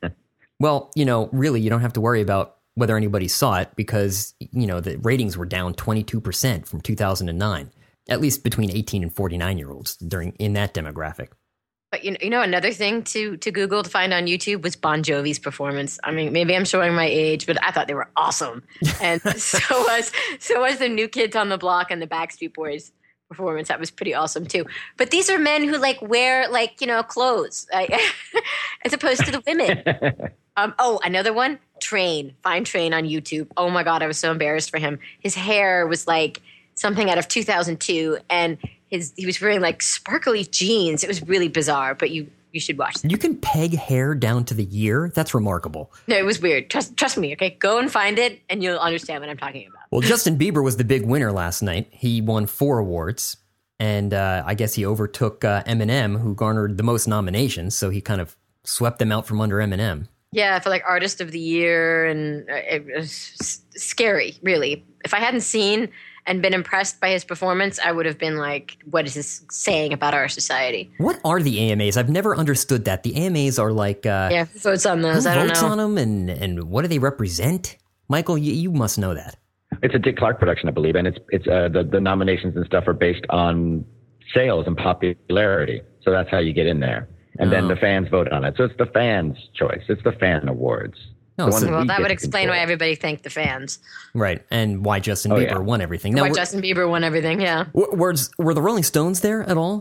Well, you know, really, you don't have to worry about whether anybody saw it, because, you know, the ratings were down twenty-two percent from two thousand nine, at least between eighteen and forty-nine year olds during in that demographic. But you know, you know, another thing to to Google to find on YouTube was Bon Jovi's performance. I mean, maybe I'm showing my age, but I thought they were awesome. And so was so was the New Kids on the Block and the Backstreet Boys performance. That was pretty awesome too. But these are men who like wear like, you know, clothes like, as opposed to the women. Um, oh, another one, Train, find Train on YouTube. Oh my God, I was so embarrassed for him. His hair was like something out of two thousand two, and his he was wearing like sparkly jeans. It was really bizarre, but you you should watch that. You can peg hair down to the year? That's remarkable. No, it was weird. Trust trust me, okay? Go and find it, and you'll understand what I'm talking about. Well, Justin Bieber was the big winner last night. He won four awards, and uh, I guess he overtook uh, Eminem, who garnered the most nominations, so he kind of swept them out from under Eminem. Yeah, for like Artist of the Year, and it was scary, really. If I hadn't seen and been impressed by his performance, I would have been like, what is this saying about our society? What are the A M As? I've never understood that. The A M As are like... Uh, yeah, who votes on those? Who I don't votes know. on them, and, and what do they represent? Michael, you, you must know that. It's a Dick Clark production, I believe, and it's it's uh, the, the nominations and stuff are based on sales and popularity. So that's how you get in there. And oh. then the fans vote on it. So it's the fans' choice. It's the fan awards. No, so, that well, that would explain why everybody thanked the fans. Right, and why Justin oh, Bieber yeah. won everything. Now, why Justin Bieber won everything, yeah. Were, were the Rolling Stones there at all?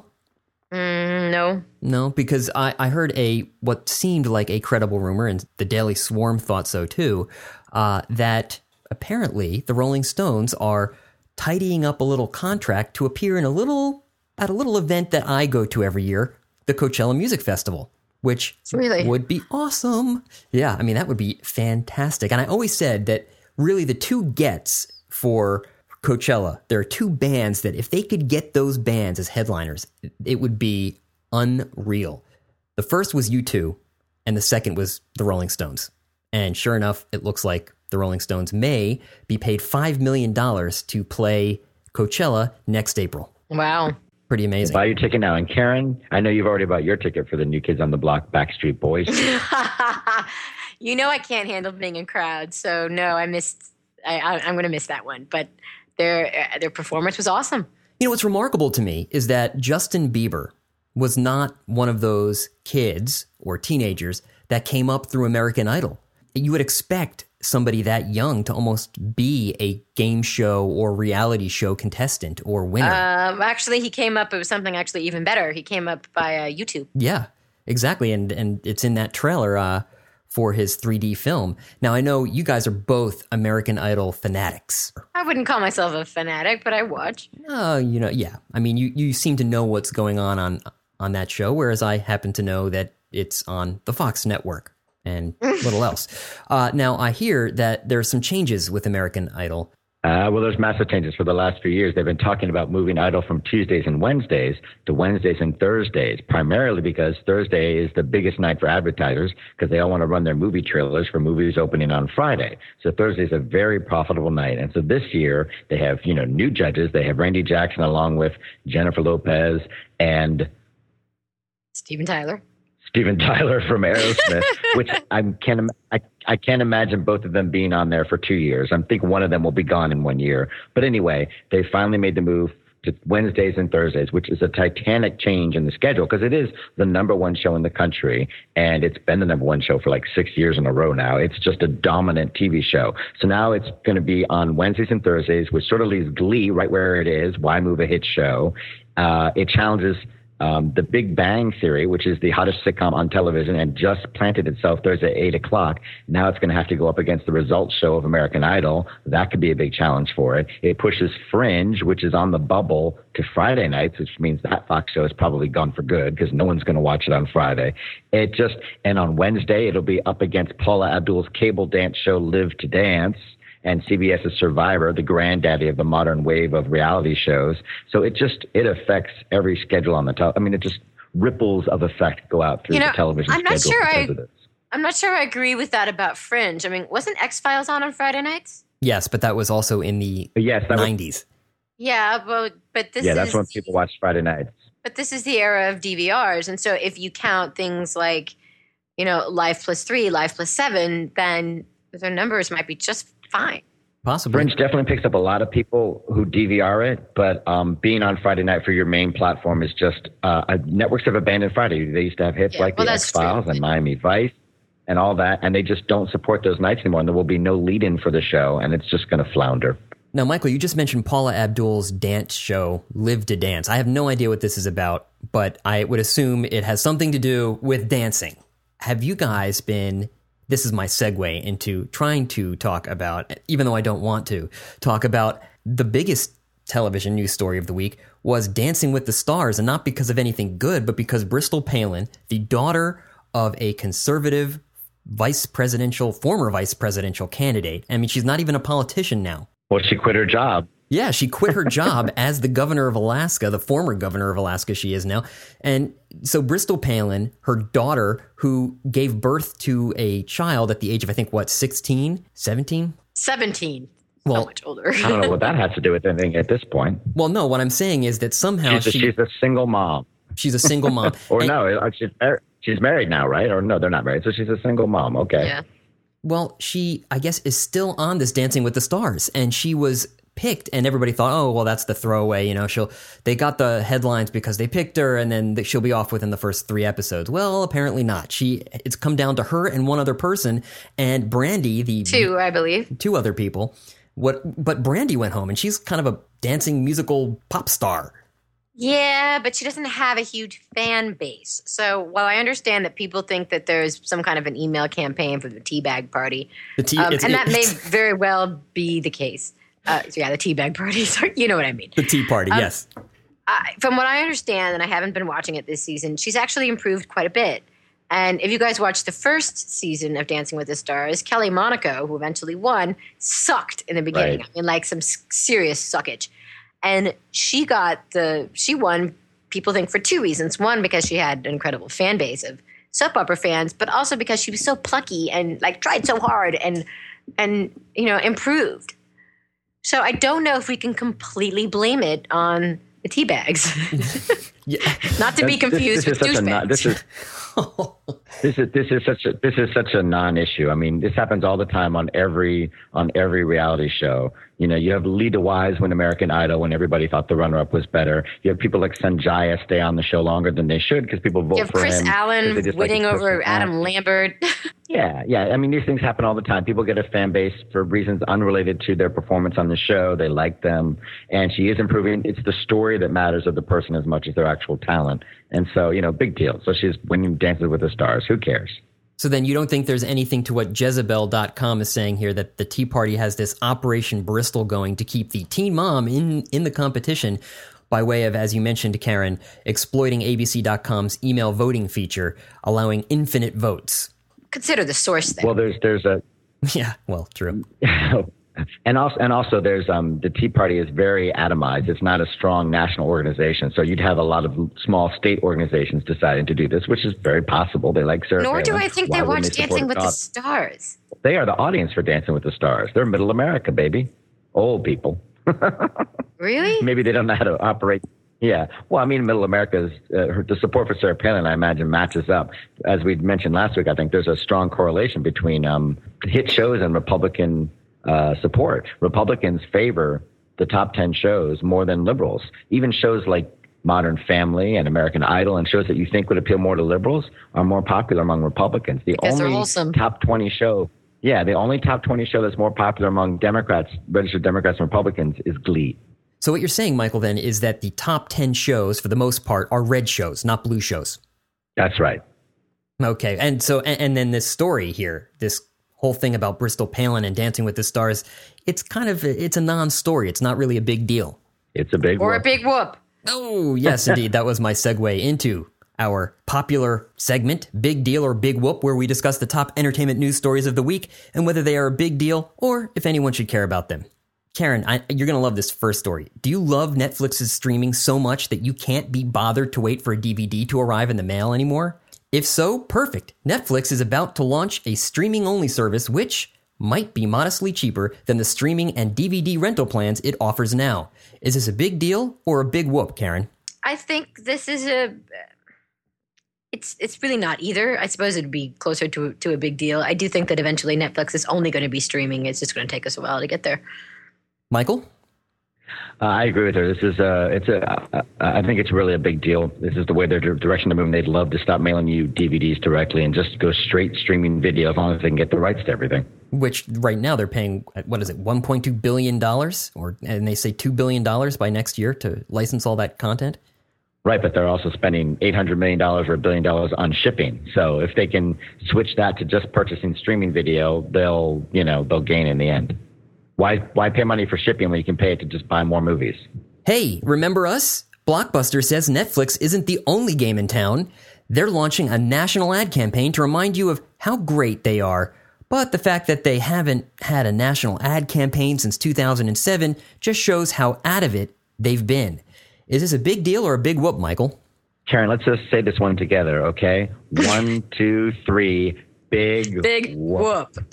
Mm, no. No, because I, I heard a what seemed like a credible rumor, and the Daily Swarm thought so too, uh, that apparently the Rolling Stones are tidying up a little contract to appear in a little at a little event that I go to every year, the Coachella Music Festival, which really? would be awesome. Yeah, I mean, that would be fantastic. And I always said that really the two gets for Coachella, there are two bands that if they could get those bands as headliners, it would be unreal. The first was U two, and the second was the Rolling Stones. And sure enough, it looks like the Rolling Stones may be paid five million dollars to play Coachella next April. Wow. Pretty amazing. Buy your ticket now. And Karen, I know you've already bought your ticket for the New Kids on the Block Backstreet Boys. You know I can't handle being in crowds, so no, I missed. I, I, I'm going to miss that one. But their uh, their performance was awesome. You know what's remarkable to me is that Justin Bieber was not one of those kids or teenagers that came up through American Idol. You would expect somebody that young to almost be a game show or reality show contestant or winner. Um, actually, he came up, it was something actually even better. He came up by uh, YouTube. Yeah, exactly. And and it's in that trailer uh, for his three D film. Now, I know you guys are both American Idol fanatics. I wouldn't call myself a fanatic, but I watch. Uh, you know, yeah. I mean, you, you seem to know what's going on on on that show, whereas I happen to know that it's on the Fox network and little else. Uh, now, I hear that there are some changes with American Idol. Uh, well, there's massive changes. For the last few years, they've been talking about moving Idol from Tuesdays and Wednesdays to Wednesdays and Thursdays, primarily because Thursday is the biggest night for advertisers because they all want to run their movie trailers for movies opening on Friday. So Thursday is a very profitable night. And so this year, they have, you know, new judges. They have Randy Jackson along with Jennifer Lopez and Steven Tyler. Steven Tyler from Aerosmith, which I can't, I, I can't imagine both of them being on there for two years. I'm thinking one of them will be gone in one year. But anyway, they finally made the move to Wednesdays and Thursdays, which is a titanic change in the schedule because it is the number one show in the country. And it's been the number one show for like six years in a row now. It's just a dominant T V show. So now it's going to be on Wednesdays and Thursdays, which sort of leaves Glee right where it is. Why move a hit show? Uh, it challenges Um, the Big Bang Theory, which is the hottest sitcom on television and just planted itself Thursday at eight o'clock. Now it's going to have to go up against the results show of American Idol. That could be a big challenge for it. It pushes Fringe, which is on the bubble, to Friday nights, which means that Fox show is probably gone for good because no one's going to watch it on Friday. It just, and on Wednesday, it'll be up against Paula Abdul's cable dance show Live to Dance and CBS's Survivor, the granddaddy of the modern wave of reality shows. So it just, it affects every schedule on the top. I mean, it just ripples of effect go out through you know, the television I'm not schedule. Sure I, I'm not sure I agree with that about Fringe. I mean, wasn't X-Files on on Friday nights? Yes, but that was also in the yes, nineties. Was, yeah, well, but this yeah, is... that's when people watch Friday nights. But this is the era of D V Rs. And so if you count things like, you know, Life Plus Three, Life Plus Seven, then their numbers might be just fine. Possibly. Fringe definitely picks up a lot of people who D V R it, but um, being on Friday night for your main platform is just uh, uh, networks have abandoned Friday. They used to have hits yeah, like well, the X-Files and Miami Vice and all that, and they just don't support those nights anymore, and there will be no lead-in for the show, and it's just going to flounder. Now, Michael, you just mentioned Paula Abdul's dance show, Live to Dance. I have no idea what this is about, but I would assume it has something to do with dancing. Have you guys been... This is my segue into trying to talk about, even though I don't want to, talk about the biggest television news story of the week was Dancing with the Stars, and not because of anything good, but because Bristol Palin, the daughter of a conservative vice presidential, former vice presidential candidate, I mean, she's not even a politician now. Well, she quit her job. Yeah, she quit her job as the governor of Alaska, the former governor of Alaska she is now. And so Bristol Palin, her daughter, who gave birth to a child at the age of, I think, what, sixteen, seventeen? seventeen. Well, so much older. I don't know what that has to do with anything at this point. Well, no, what I'm saying is that somehow she's a, she, she's a single mom. She's a single mom. or and, no, she's, she's married now, right? Or no, they're not married. So she's a single mom. Okay. Yeah. Well, she, I guess, is still on this Dancing with the Stars, and she was picked, and everybody thought, oh, well, that's the throwaway, you know, she'll, they got the headlines because they picked her, and then she'll be off within the first three episodes. Well, apparently not. She, it's come down to her and one other person, and Brandy, the... Two, I believe. Two other people. What? But Brandy went home, and she's kind of a dancing musical pop star. Yeah, but she doesn't have a huge fan base. So while I understand that people think that there's some kind of an email campaign for the Teabag Party, the tea, um, it's, and it, that may very well be the case. Uh, so yeah, the Teabag Party. So you know what I mean. The Tea Party, um, yes. I, from what I understand, and I haven't been watching it this season, she's actually improved quite a bit. And if you guys watched the first season of Dancing with the Stars, Kelly Monaco, who eventually won, sucked in the beginning. Right. I mean, like some serious suckage. And she got the, she won, people think, for two reasons. One, because she had an incredible fan base of soap opera fans, but also because she was so plucky and like tried so hard and, and, you know, improved. So I don't know if we can completely blame it on the tea bags. Yeah. Not to be confused this, this with douchebags. This is this is this is such a this is such a non-issue. I mean, this happens all the time on every on every reality show. You know, you have Lita Wise win American Idol when everybody thought the runner-up was better. You have people like Sanjaya stay on the show longer than they should because people vote you have for Chris him. Allen winning like over Adam Lambert. Yeah, yeah. I mean, these things happen all the time. People get a fan base for reasons unrelated to their performance on the show. They like them, and she is improving. It's the story that matters of the person as much as their actual talent. And so, you know, big deal. So she's winning Dances with the Stars. Who cares? So then you don't think there's anything to what Jezebel dot com is saying here, that the Tea Party has this Operation Bristol going to keep the teen mom in, in the competition, by way of, as you mentioned, Karen, exploiting A B C dot com's email voting feature, allowing infinite votes. Consider the source there. Well, there's there's a yeah. Well, true. And also, and also, there's um, the Tea Party is very atomized. It's not a strong national organization, so you'd have a lot of small state organizations deciding to do this, which is very possible. They like Sarah Nor Palin. do I think Why they wouldn't watch support Dancing with the God? Stars. They are the audience for Dancing with the Stars. They're Middle America, baby. Old people. Really? Maybe they don't know how to operate. Yeah. Well, I mean, Middle America's uh, her, the support for Sarah Palin, I imagine, matches up. As we mentioned last week, I think there's a strong correlation between um, hit shows and Republican uh, support. Republicans favor the top ten shows more than liberals. Even shows like Modern Family and American Idol and shows that you think would appeal more to liberals are more popular among Republicans. The Because they're only wholesome. top twenty show, yeah, the only top twenty show that's more popular among Democrats, registered Democrats and Republicans is Glee. So what you're saying, Michael, then, is that the top ten shows, for the most part, are red shows, not blue shows. That's right. Okay, and so, and, and then this story here, this whole thing about Bristol Palin and Dancing with the Stars, it's kind of, it's a non-story. It's not really a big deal. It's a big Or one. a big whoop. Oh, yes, indeed. That was my segue into our popular segment, Big Deal or Big Whoop, where we discuss the top entertainment news stories of the week and whether they are a big deal or if anyone should care about them. Karen, I, you're going to love this first story. Do you love Netflix's streaming so much that you can't be bothered to wait for a D V D to arrive in the mail anymore? If so, perfect. Netflix is about to launch a streaming-only service which might be modestly cheaper than the streaming and D V D rental plans it offers now. Is this a big deal or a big whoop, Karen? I think this is a. It's it's really not either. I suppose it'd be closer to to a big deal. I do think that eventually Netflix is only going to be streaming. It's just going to take us a while to get there. Michael? Uh, I agree with her. This is uh, it's a. Uh, I think it's really a big deal. This is the way their direction they're moving. They'd love to stop mailing you D V Ds directly and just go straight streaming video as long as they can get the rights to everything. Which right now they're paying, what is it, one point two billion dollars? Or, and they say two billion dollars by next year to license all that content? Right, but they're also spending eight hundred million dollars or a billion dollars on shipping. So if they can switch that to just purchasing streaming video, they'll, you know, they'll gain in the end. Why why pay money for shipping when you can pay it to just buy more movies? Hey, remember us? Blockbuster says Netflix isn't the only game in town. They're launching a national ad campaign to remind you of how great they are. But the fact that they haven't had a national ad campaign since two thousand seven just shows how out of it they've been. Is this a big deal or a big whoop, Michael? Karen, let's just say this one together, okay? One, two, three, big Big whoop. whoop.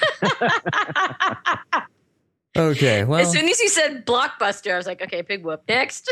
Okay, well... As soon as you said Blockbuster, I was like, okay, big whoop. Next.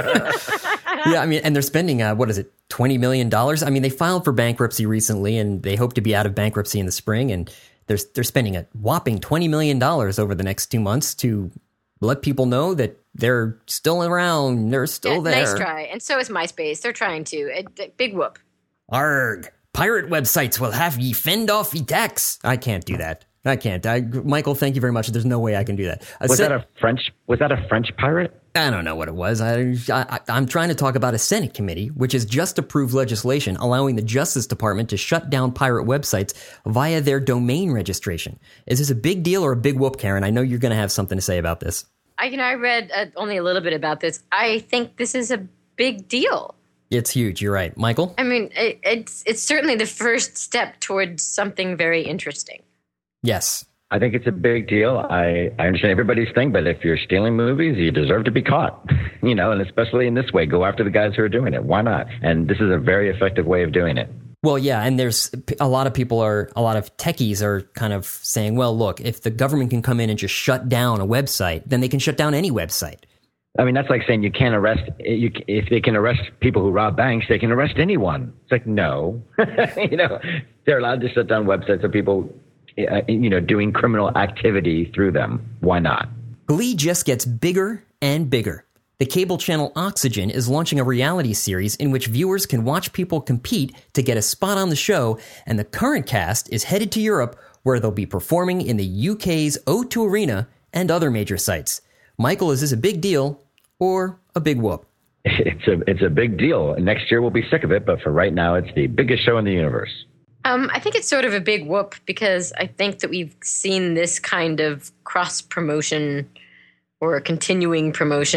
Yeah, I mean, and they're spending, uh, what is it, twenty million dollars? I mean, they filed for bankruptcy recently, and they hope to be out of bankruptcy in the spring, and they're, they're spending a whopping twenty million dollars over the next two months to let people know that they're still around, they're still Yeah, there. nice try. And so is MySpace. They're trying to. It, it- big whoop. Arg, pirate websites will have ye fend off ye tax. I can't do that. I can't. I, Michael, thank you very much. There's no way I can do that. A Was sen- that a French was that a French pirate? I don't know what it was. I, I, I'm trying to talk about a Senate committee, which has just approved legislation allowing the Justice Department to shut down pirate websites via their domain registration. Is this a big deal or a big whoop, Karen? I know you're going to have something to say about this. I, you know, I read uh, only a little bit about this. I think this is a big deal. It's huge. You're right. Michael? I mean, it, it's it's certainly the first step towards something very interesting. Yes. I think it's a big deal. I, I understand everybody's thing, but if you're stealing movies, you deserve to be caught, you know, and especially in this way, go after the guys who are doing it. Why not? And this is a very effective way of doing it. Well, yeah, and there's a lot of people are, a lot of techies are kind of saying, well, look, if the government can come in and just shut down a website, then they can shut down any website. I mean, that's like saying you can't arrest, you, if they can arrest people who rob banks, they can arrest anyone. It's like, no, you know, they're allowed to shut down websites of people, uh, you know, doing criminal activity through them. Why not? Glee just gets bigger and bigger. The cable channel Oxygen is launching a reality series in which viewers can watch people compete to get a spot on the show, and the current cast is headed to Europe, where they'll be performing in the U K's O two Arena and other major sites. Michael, is this a big deal or a big whoop? It's a it's a big deal. Next year we'll be sick of it, but for right now, it's the biggest show in the universe. Um, I think it's sort of a big whoop because I think that we've seen this kind of cross promotion or continuing promotion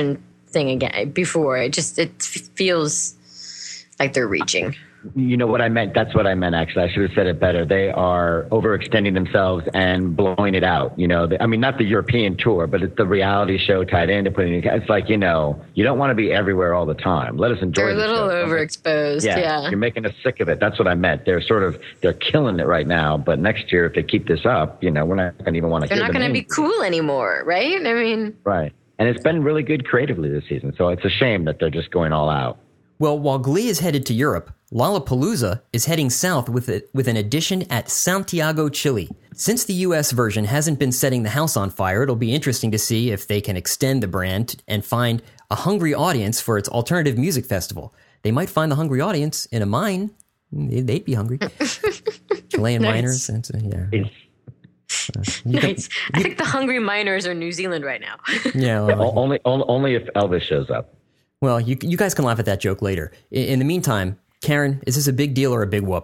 thing again before. It just it f- feels like they're reaching. You know what I meant? That's what I meant, actually. I should have said it better. They are overextending themselves and blowing it out. You know, I mean, not the European tour, but it's the reality show tied into putting it. It's like, you know, you don't want to be everywhere all the time. Let us enjoy They're a the little show. overexposed. Yeah, Yeah. You're making us sick of it. That's what I meant. They're sort of, they're killing it right now. But next year, if they keep this up, you know, we're not going to even want to They're hear not the going to name. be cool anymore, right? I mean, Right. And it's been really good creatively this season. So it's a shame that they're just going all out. Well, while Glee is headed to Europe, Lollapalooza is heading south with a, with an edition at Santiago, Chile. Since the U S version hasn't been setting the house on fire, it'll be interesting to see if they can extend the brand and find a hungry audience for its alternative music festival. They might find the hungry audience in a mine. They'd be hungry. Chilean Nice. miners. That's, uh, yeah. It's, nice. I think the hungry miners are New Zealand right now. Yeah. yeah, Well, only, only, only if Elvis shows up. well, you, you guys can laugh at that joke later. In, in the meantime, Karen, is this a big deal or a big whoop?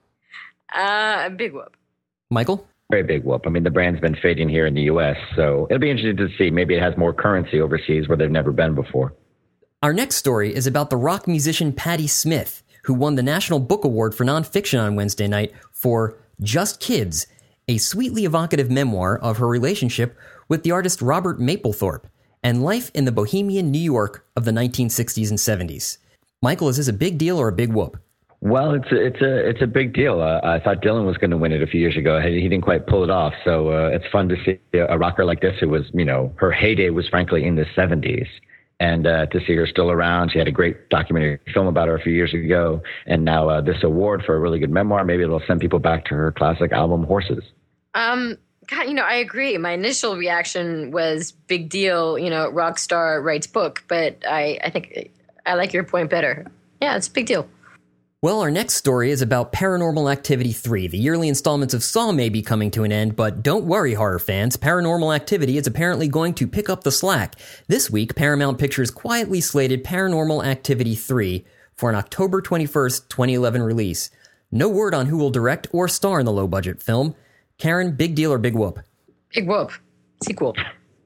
Uh, a big whoop. Michael? Very big whoop. I mean, the brand's been fading here in the U S, so it'll be interesting to see. Maybe it has more currency overseas where they've never been before. Our next story is about the rock musician Patti Smith, who won the National Book Award for Nonfiction on Wednesday night for Just Kids, a sweetly evocative memoir of her relationship with the artist Robert Mapplethorpe and life in the bohemian New York of the nineteen sixties and seventies. Michael, is this a big deal or a big whoop? Well, it's a, it's a it's a big deal. Uh, I thought Dylan was going to win it a few years ago. He, he didn't quite pull it off. So uh, it's fun to see a rocker like this who was, you know, her heyday was frankly in the seventies. And uh, to see her still around. She had a great documentary film about her a few years ago. And now uh, this award for a really good memoir, maybe it'll send people back to her classic album, Horses. Um, God, you know, I agree. My initial reaction was big deal, you know, rock star writes book. But I, I think I like your point better. Yeah, it's a big deal. Well, our next story is about Paranormal Activity three. The yearly installments of Saw may be coming to an end, but don't worry, horror fans. Paranormal Activity is apparently going to pick up the slack. This week, Paramount Pictures quietly slated Paranormal Activity three for an October twenty-first, twenty eleven release. No word on who will direct or star in the low-budget film. Karen, big deal or big whoop? Big whoop. Sequel.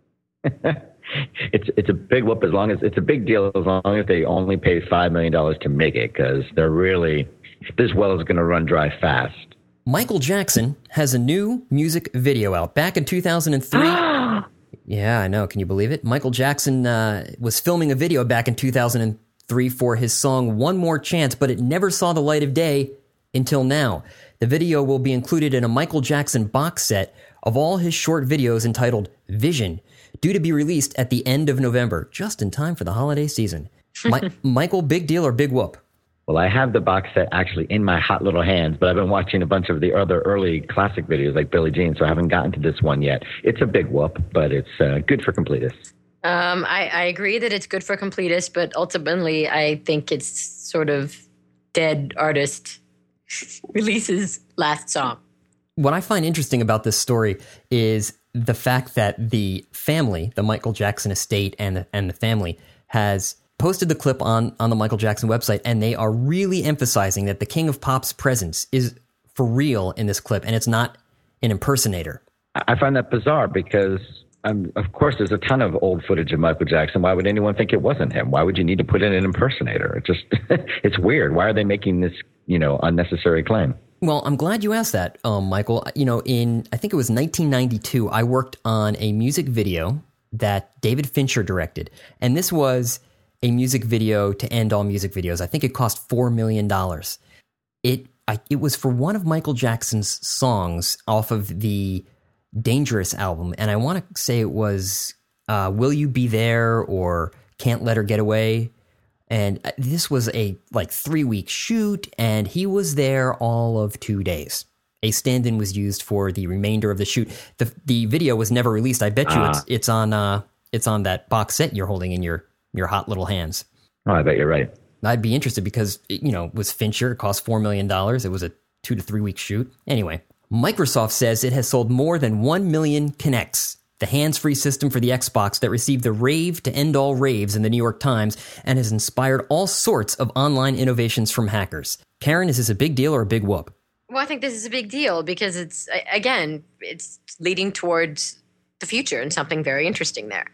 It's it's a big whoop as long as it's a big deal as long as they only pay five million dollars to make it, because they're really, this well is going to run dry fast. Michael Jackson has a new music video out. Back in two thousand three. Yeah, I know. Can you believe it? Michael Jackson uh, was filming a video back in two thousand three for his song One More Chance, but it never saw the light of day until now. The video will be included in a Michael Jackson box set of all his short videos entitled Vision, due to be released at the end of November, just in time for the holiday season. Mi- Michael, big deal or big whoop? Well, I have the box set actually in my hot little hands, but I've been watching a bunch of the other early classic videos like Billie Jean, so I haven't gotten to this one yet. It's a big whoop, but it's uh, good for completists. Um, I, I agree that it's good for completists, but ultimately I think it's sort of dead artist releases last song. What I find interesting about this story is the fact that the family, the Michael Jackson estate and the, and the family, has posted the clip on, on the Michael Jackson website, and they are really emphasizing that the King of Pop's presence is for real in this clip, and it's not an impersonator. I find that bizarre because, um, of course, there's a ton of old footage of Michael Jackson. Why would anyone think it wasn't him? Why would you need to put in an impersonator? It just, it's weird. Why are they making this, you know, unnecessary claim? Well, I'm glad you asked that, um, Michael. You know, in, I think it was nineteen ninety-two, I worked on a music video that David Fincher directed. And this was a music video to end all music videos. I think it cost four million dollars. It, I, it was for one of Michael Jackson's songs off of the Dangerous album. And I want to say it was uh, Will You Be There or Can't Let Her Get Away. And this was a like three week shoot, and he was there all of two days. A stand-in was used for the remainder of the shoot. The the video was never released. I bet you uh, it's it's on uh it's on that box set you're holding in your your hot little hands. Oh, I bet you're right. I'd be interested because, you know, it was Fincher. It cost four million dollars. It was a two to three week shoot. Anyway, Microsoft says it has sold more than one million Kinects, the hands-free system for the Xbox that received the rave to end all raves in the New York Times and has inspired all sorts of online innovations from hackers. Karen, is this a big deal or a big whoop? Well, I think this is a big deal because it's, again, it's leading towards the future and something very interesting there.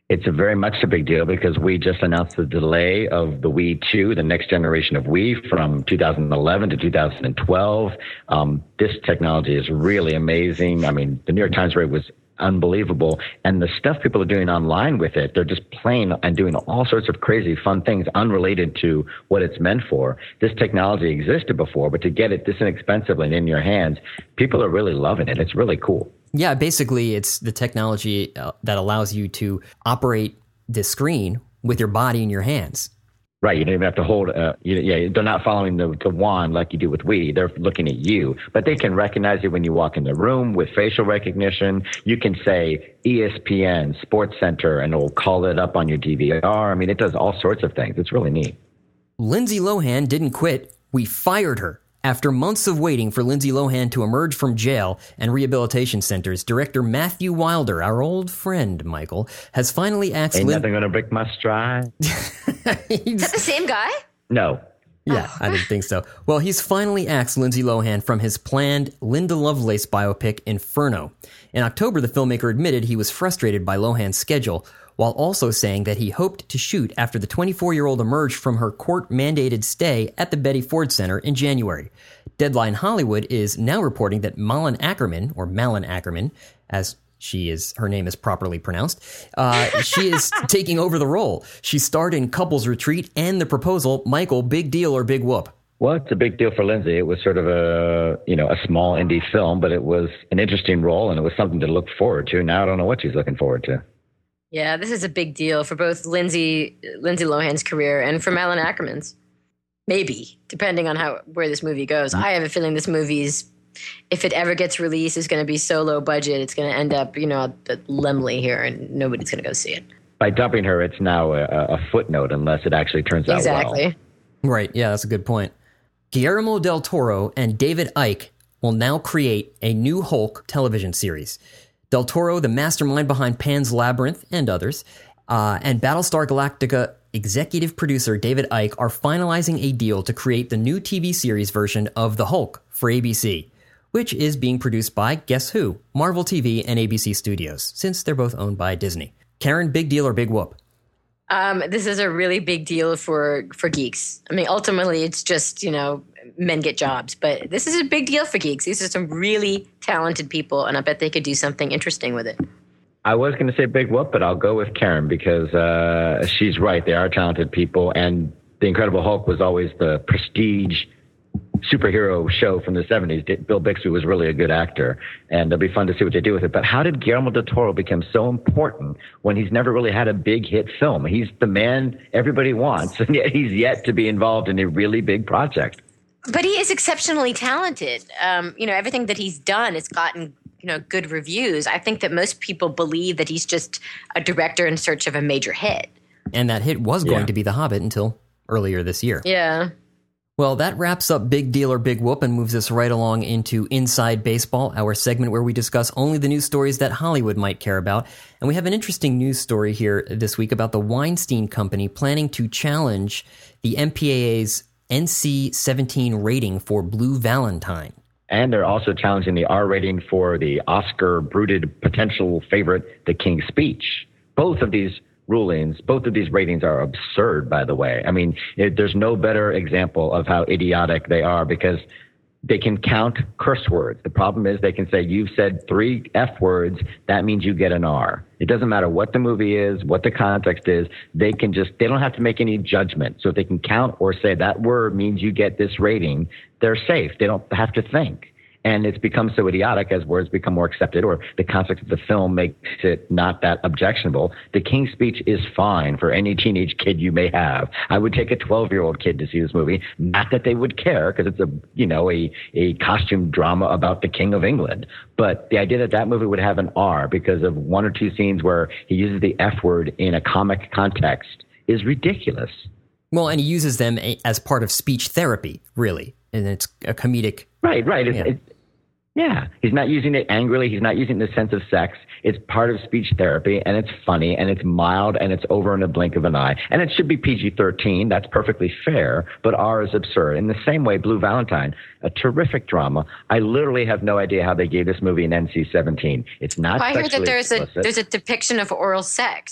It's a very much a big deal because we just announced the delay of the Wii two, the next generation of Wii, from two thousand eleven to two thousand twelve. Um, this technology is really amazing. I mean, the New York Times rate was unbelievable. And the stuff people are doing online with it, they're just playing and doing all sorts of crazy fun things unrelated to what it's meant for. This technology existed before, but to get it this inexpensively and in your hands, people are really loving it. It's really cool. Yeah, basically it's the technology uh, that allows you to operate the screen with your body in your hands. Right, you don't even have to hold, uh, you, yeah, they're not following the, the wand like you do with Wii. They're looking at you. But they can recognize you when you walk in the room with facial recognition. You can say E S P N, Sports Center, and it'll call it up on your D V R. I mean, it does all sorts of things. It's really neat. Lindsay Lohan didn't quit. We fired her. After months of waiting for Lindsay Lohan to emerge from jail and rehabilitation centers, director Matthew Wilder, our old friend, Michael, has finally asked... Ain't Lin- nothing gonna break my stride. Is that the same guy? No. Yeah, I didn't think so. Well, he's finally axed Lindsay Lohan from his planned Linda Lovelace biopic, Inferno. In October, the filmmaker admitted he was frustrated by Lohan's schedule, while also saying that he hoped to shoot after the twenty-four-year-old emerged from her court-mandated stay at the Betty Ford Center in January. Deadline Hollywood is now reporting that Malin Ackerman, or Malin Ackerman, as she is, her name is properly pronounced, uh, she is taking over the role. She starred in Couples Retreat and The Proposal. Michael, big deal or big whoop? Well, it's a big deal for Lindsay. It was sort of a, you know, a small indie film, but it was an interesting role and it was something to look forward to. Now I don't know what she's looking forward to. Yeah, this is a big deal for both Lindsay Lindsay Lohan's career and for Malin Ackerman's. Maybe, depending on how where this movie goes. I have a feeling this movie's, if it ever gets released, is going to be so low budget, it's going to end up, you know, at Lemley here, and nobody's going to go see it. By dumping her, it's now a, a footnote unless it actually turns out exactly. well. Right, yeah, that's a good point. Guillermo del Toro and David Icke will now create a new Hulk television series. Del Toro, the mastermind behind Pan's Labyrinth and others, uh, and Battlestar Galactica executive producer David Icke are finalizing a deal to create the new T V series version of The Hulk for A B C, which is being produced by, guess who? Marvel T V and A B C Studios, since they're both owned by Disney. Karen, big deal or big whoop? Um, this is a really big deal for, for geeks. I mean, ultimately, it's just, you know, men get jobs. But this is a big deal for geeks. These are some really talented people, and I bet they could do something interesting with it. I was going to say big whoop, but I'll go with Karen because uh, she's right. They are talented people, and The Incredible Hulk was always the prestige superhero show from the seventies. Bill Bixby was really a good actor, and it'll be fun to see what they do with it. But how did Guillermo del Toro become so important when he's never really had a big hit film? He's the man everybody wants, and yet he's yet to be involved in a really big project. But he is exceptionally talented. Um, you know, everything that he's done has gotten, you know, good reviews. I think that most people believe that he's just a director in search of a major hit. And that hit was going Yeah. to be The Hobbit until earlier this year. Yeah. Well, that wraps up Big Deal or Big Whoop and moves us right along into Inside Baseball, our segment where we discuss only the news stories that Hollywood might care about. And we have an interesting news story here this week about the Weinstein Company planning to challenge the M P A A's N C seventeen rating for Blue Valentine. And they're also challenging the R rating for the Oscar-bruited potential favorite, The King's Speech. Both of these rulings, both of these ratings are absurd, by the way. I mean, it, there's no better example of how idiotic they are because they can count curse words. The problem is they can say, you've said three F words, that means you get an R. It doesn't matter what the movie is, what the context is. They can just, they don't have to make any judgment. So if they can count or say that word means you get this rating, they're safe. They don't have to think. And it's become so idiotic as words become more accepted or the context of the film makes it not that objectionable. The King's Speech is fine for any teenage kid you may have. I would take a twelve-year-old kid to see this movie. Not that they would care because it's a, you know, a, a costume drama about the King of England. But the idea that that movie would have an R because of one or two scenes where he uses the F word in a comic context is ridiculous. Well, and he uses them as part of speech therapy, really. And it's a comedic... Right, right. It's, Yeah. it's, Yeah, he's not using it angrily. He's not using it in the sense of sex. It's part of speech therapy, and it's funny, and it's mild, and it's over in a blink of an eye. And it should be P G thirteen. That's perfectly fair, but R is absurd. In the same way, Blue Valentine, a terrific drama. I literally have no idea how they gave this movie an N C seventeen. It's not I heard sexually that there's a explicit. there's a depiction of oral sex.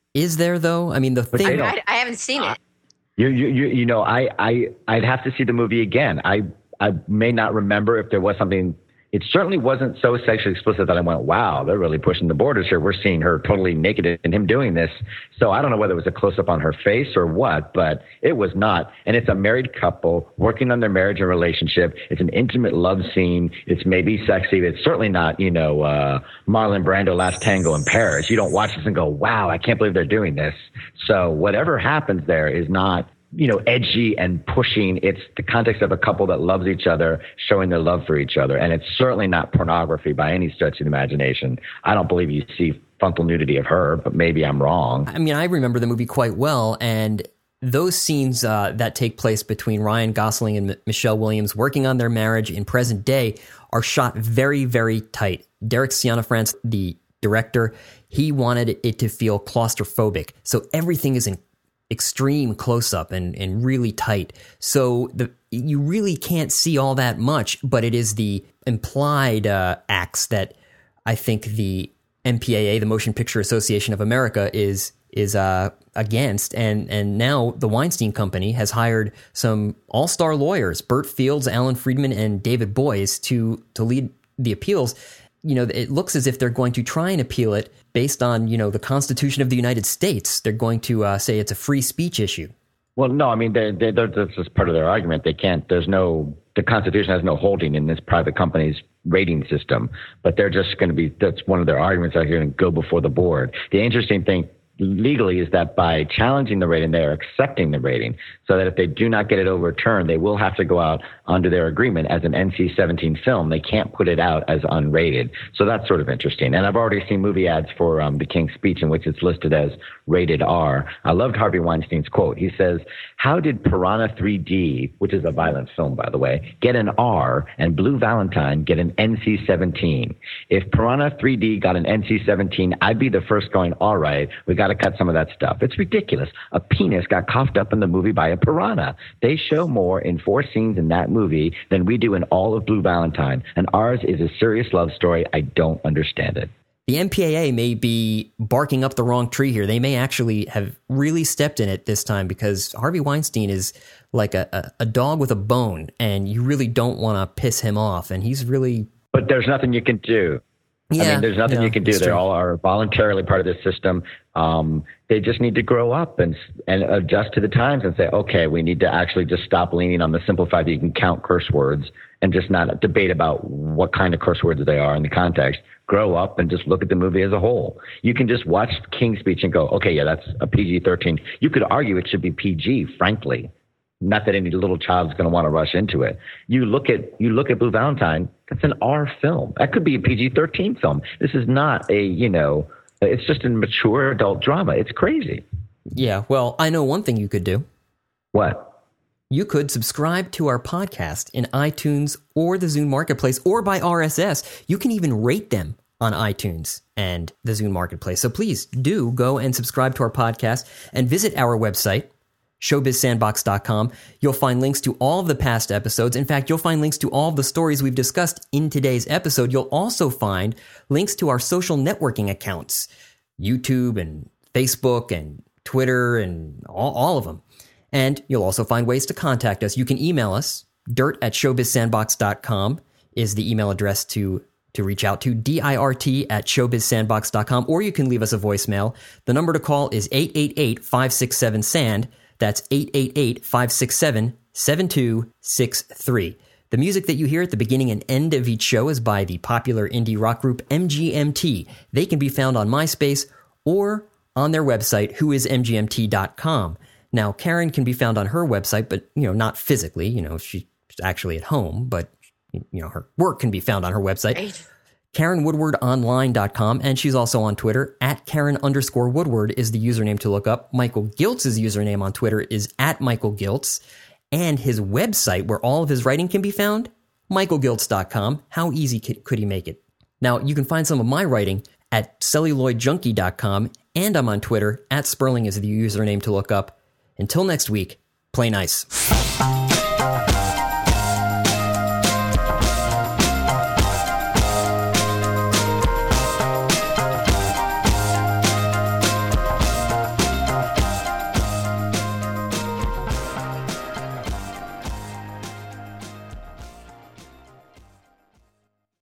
Is there though? I mean, the But thing. they don't- I, I haven't seen it. You, you, you, you know, I, I, I'd have to see the movie again. I, I may not remember if there was something. It certainly wasn't so sexually explicit that I went, wow, they're really pushing the borders here. We're seeing her totally naked and him doing this. So I don't know whether it was a close up on her face or what, but it was not. And it's a married couple working on their marriage and relationship. It's an intimate love scene. It's maybe sexy. It's certainly not, you know, uh, Marlon Brando Last Tango in Paris. You don't watch this and go, wow, I can't believe they're doing this. So whatever happens there is not, you know, edgy and pushing. It's the context of a couple that loves each other, showing their love for each other. And it's certainly not pornography by any stretch of the imagination. I don't believe you see frontal nudity of her, but maybe I'm wrong. I mean, I remember the movie quite well, and those scenes uh, that take place between Ryan Gosling and M- Michelle Williams working on their marriage in present day are shot very, very tight. Derek Cianfrance, the director, he wanted it to feel claustrophobic. So everything is in extreme close-up and, and really tight. So the you really can't see all that much, but it is the implied uh, acts that I think the M P A A, the Motion Picture Association of America, is is uh, against. And and now the Weinstein Company has hired some all-star lawyers, Burt Fields, Alan Friedman, and David Boies, to to lead the appeals. You know, it looks as if they're going to try and appeal it based on, you know, the Constitution of the United States. They're going to uh, say it's a free speech issue. Well, no, I mean, they, they, that's just part of their argument. They can't, there's no, the Constitution has no holding in this private company's rating system, but they're just going to be, that's one of their arguments out here and go before the board. The interesting thing legally is that by challenging the rating, they are accepting the rating, so that if they do not get it overturned, they will have to go out under their agreement as an N C seventeen film. They can't put it out as unrated. So that's sort of interesting. And I've already seen movie ads for um, The King's Speech in which it's listed as rated R. I loved Harvey Weinstein's quote. He says, how did Piranha three D, which is a violent film, by the way, get an R and Blue Valentine get an N C seventeen? If Piranha three D got an N C seventeen, I'd be the first going, all right, we got to cut some of that stuff. It's ridiculous. A penis got coughed up in the movie by a piranha. They show more in four scenes in that movie than we do in all of Blue Valentine. And ours is a serious love story. I don't understand it. The M P A A may be barking up the wrong tree here. They may actually have really stepped in it this time, because Harvey Weinstein is like a, a, a dog with a bone, and you really don't want to piss him off. And he's really... But there's nothing you can do. Yeah, I mean, there's nothing no, you can do. it's They true. all are voluntarily part of this system. Um, they just need to grow up and and adjust to the times and say, okay, we need to actually just stop leaning on the simple fact that you can count curse words and just not debate about what kind of curse words they are in the context. Grow up and just look at the movie as a whole. You can just watch King's Speech and go, okay, yeah, that's a P G thirteen. You could argue it should be P G, frankly. Not that any little child is going to want to rush into it. You look at you look at Blue Valentine. That's an R film. That could be a P G thirteen film. This is not a, you know, it's just a mature adult drama. It's crazy. Yeah, well, I know one thing you could do. What? You could subscribe to our podcast in iTunes or the Zune Marketplace, or by R S S. You can even rate them on iTunes and the Zune Marketplace. So please do go and subscribe to our podcast and visit our website, showbiz sandbox dot com. You'll find links to all of the past episodes. In fact, you'll find links to all of the stories we've discussed in today's episode. You'll also find links to our social networking accounts, YouTube and Facebook and Twitter and all, all of them. And you'll also find ways to contact us. You can email us. dirt at showbiz sandbox dot com is the email address to to reach out to, D I R T at showbiz sandbox dot com, or you can leave us a voicemail. The number to call is eight eight eight, five six seven, S A N D. That's eight eight eight, five six seven, seven two six three. The music that you hear at the beginning and end of each show is by the popular indie rock group M G M T. They can be found on MySpace or on their website, who is m g m t dot com. Now, Karen can be found on her website, but, you know, not physically. You know, she's actually at home, but, you know, her work can be found on her website. Right. Karen Woodward Online dot com, and she's also on Twitter. At Karen underscore Woodward is the username to look up. Michael Giltz's username on Twitter is at Michael Giltz, and his website, where all of his writing can be found, michael giltz dot com. How easy could he make it? Now, you can find some of my writing at celluloid junkie dot com, and I'm on Twitter. At Sperling is the username to look up. Until next week, play nice.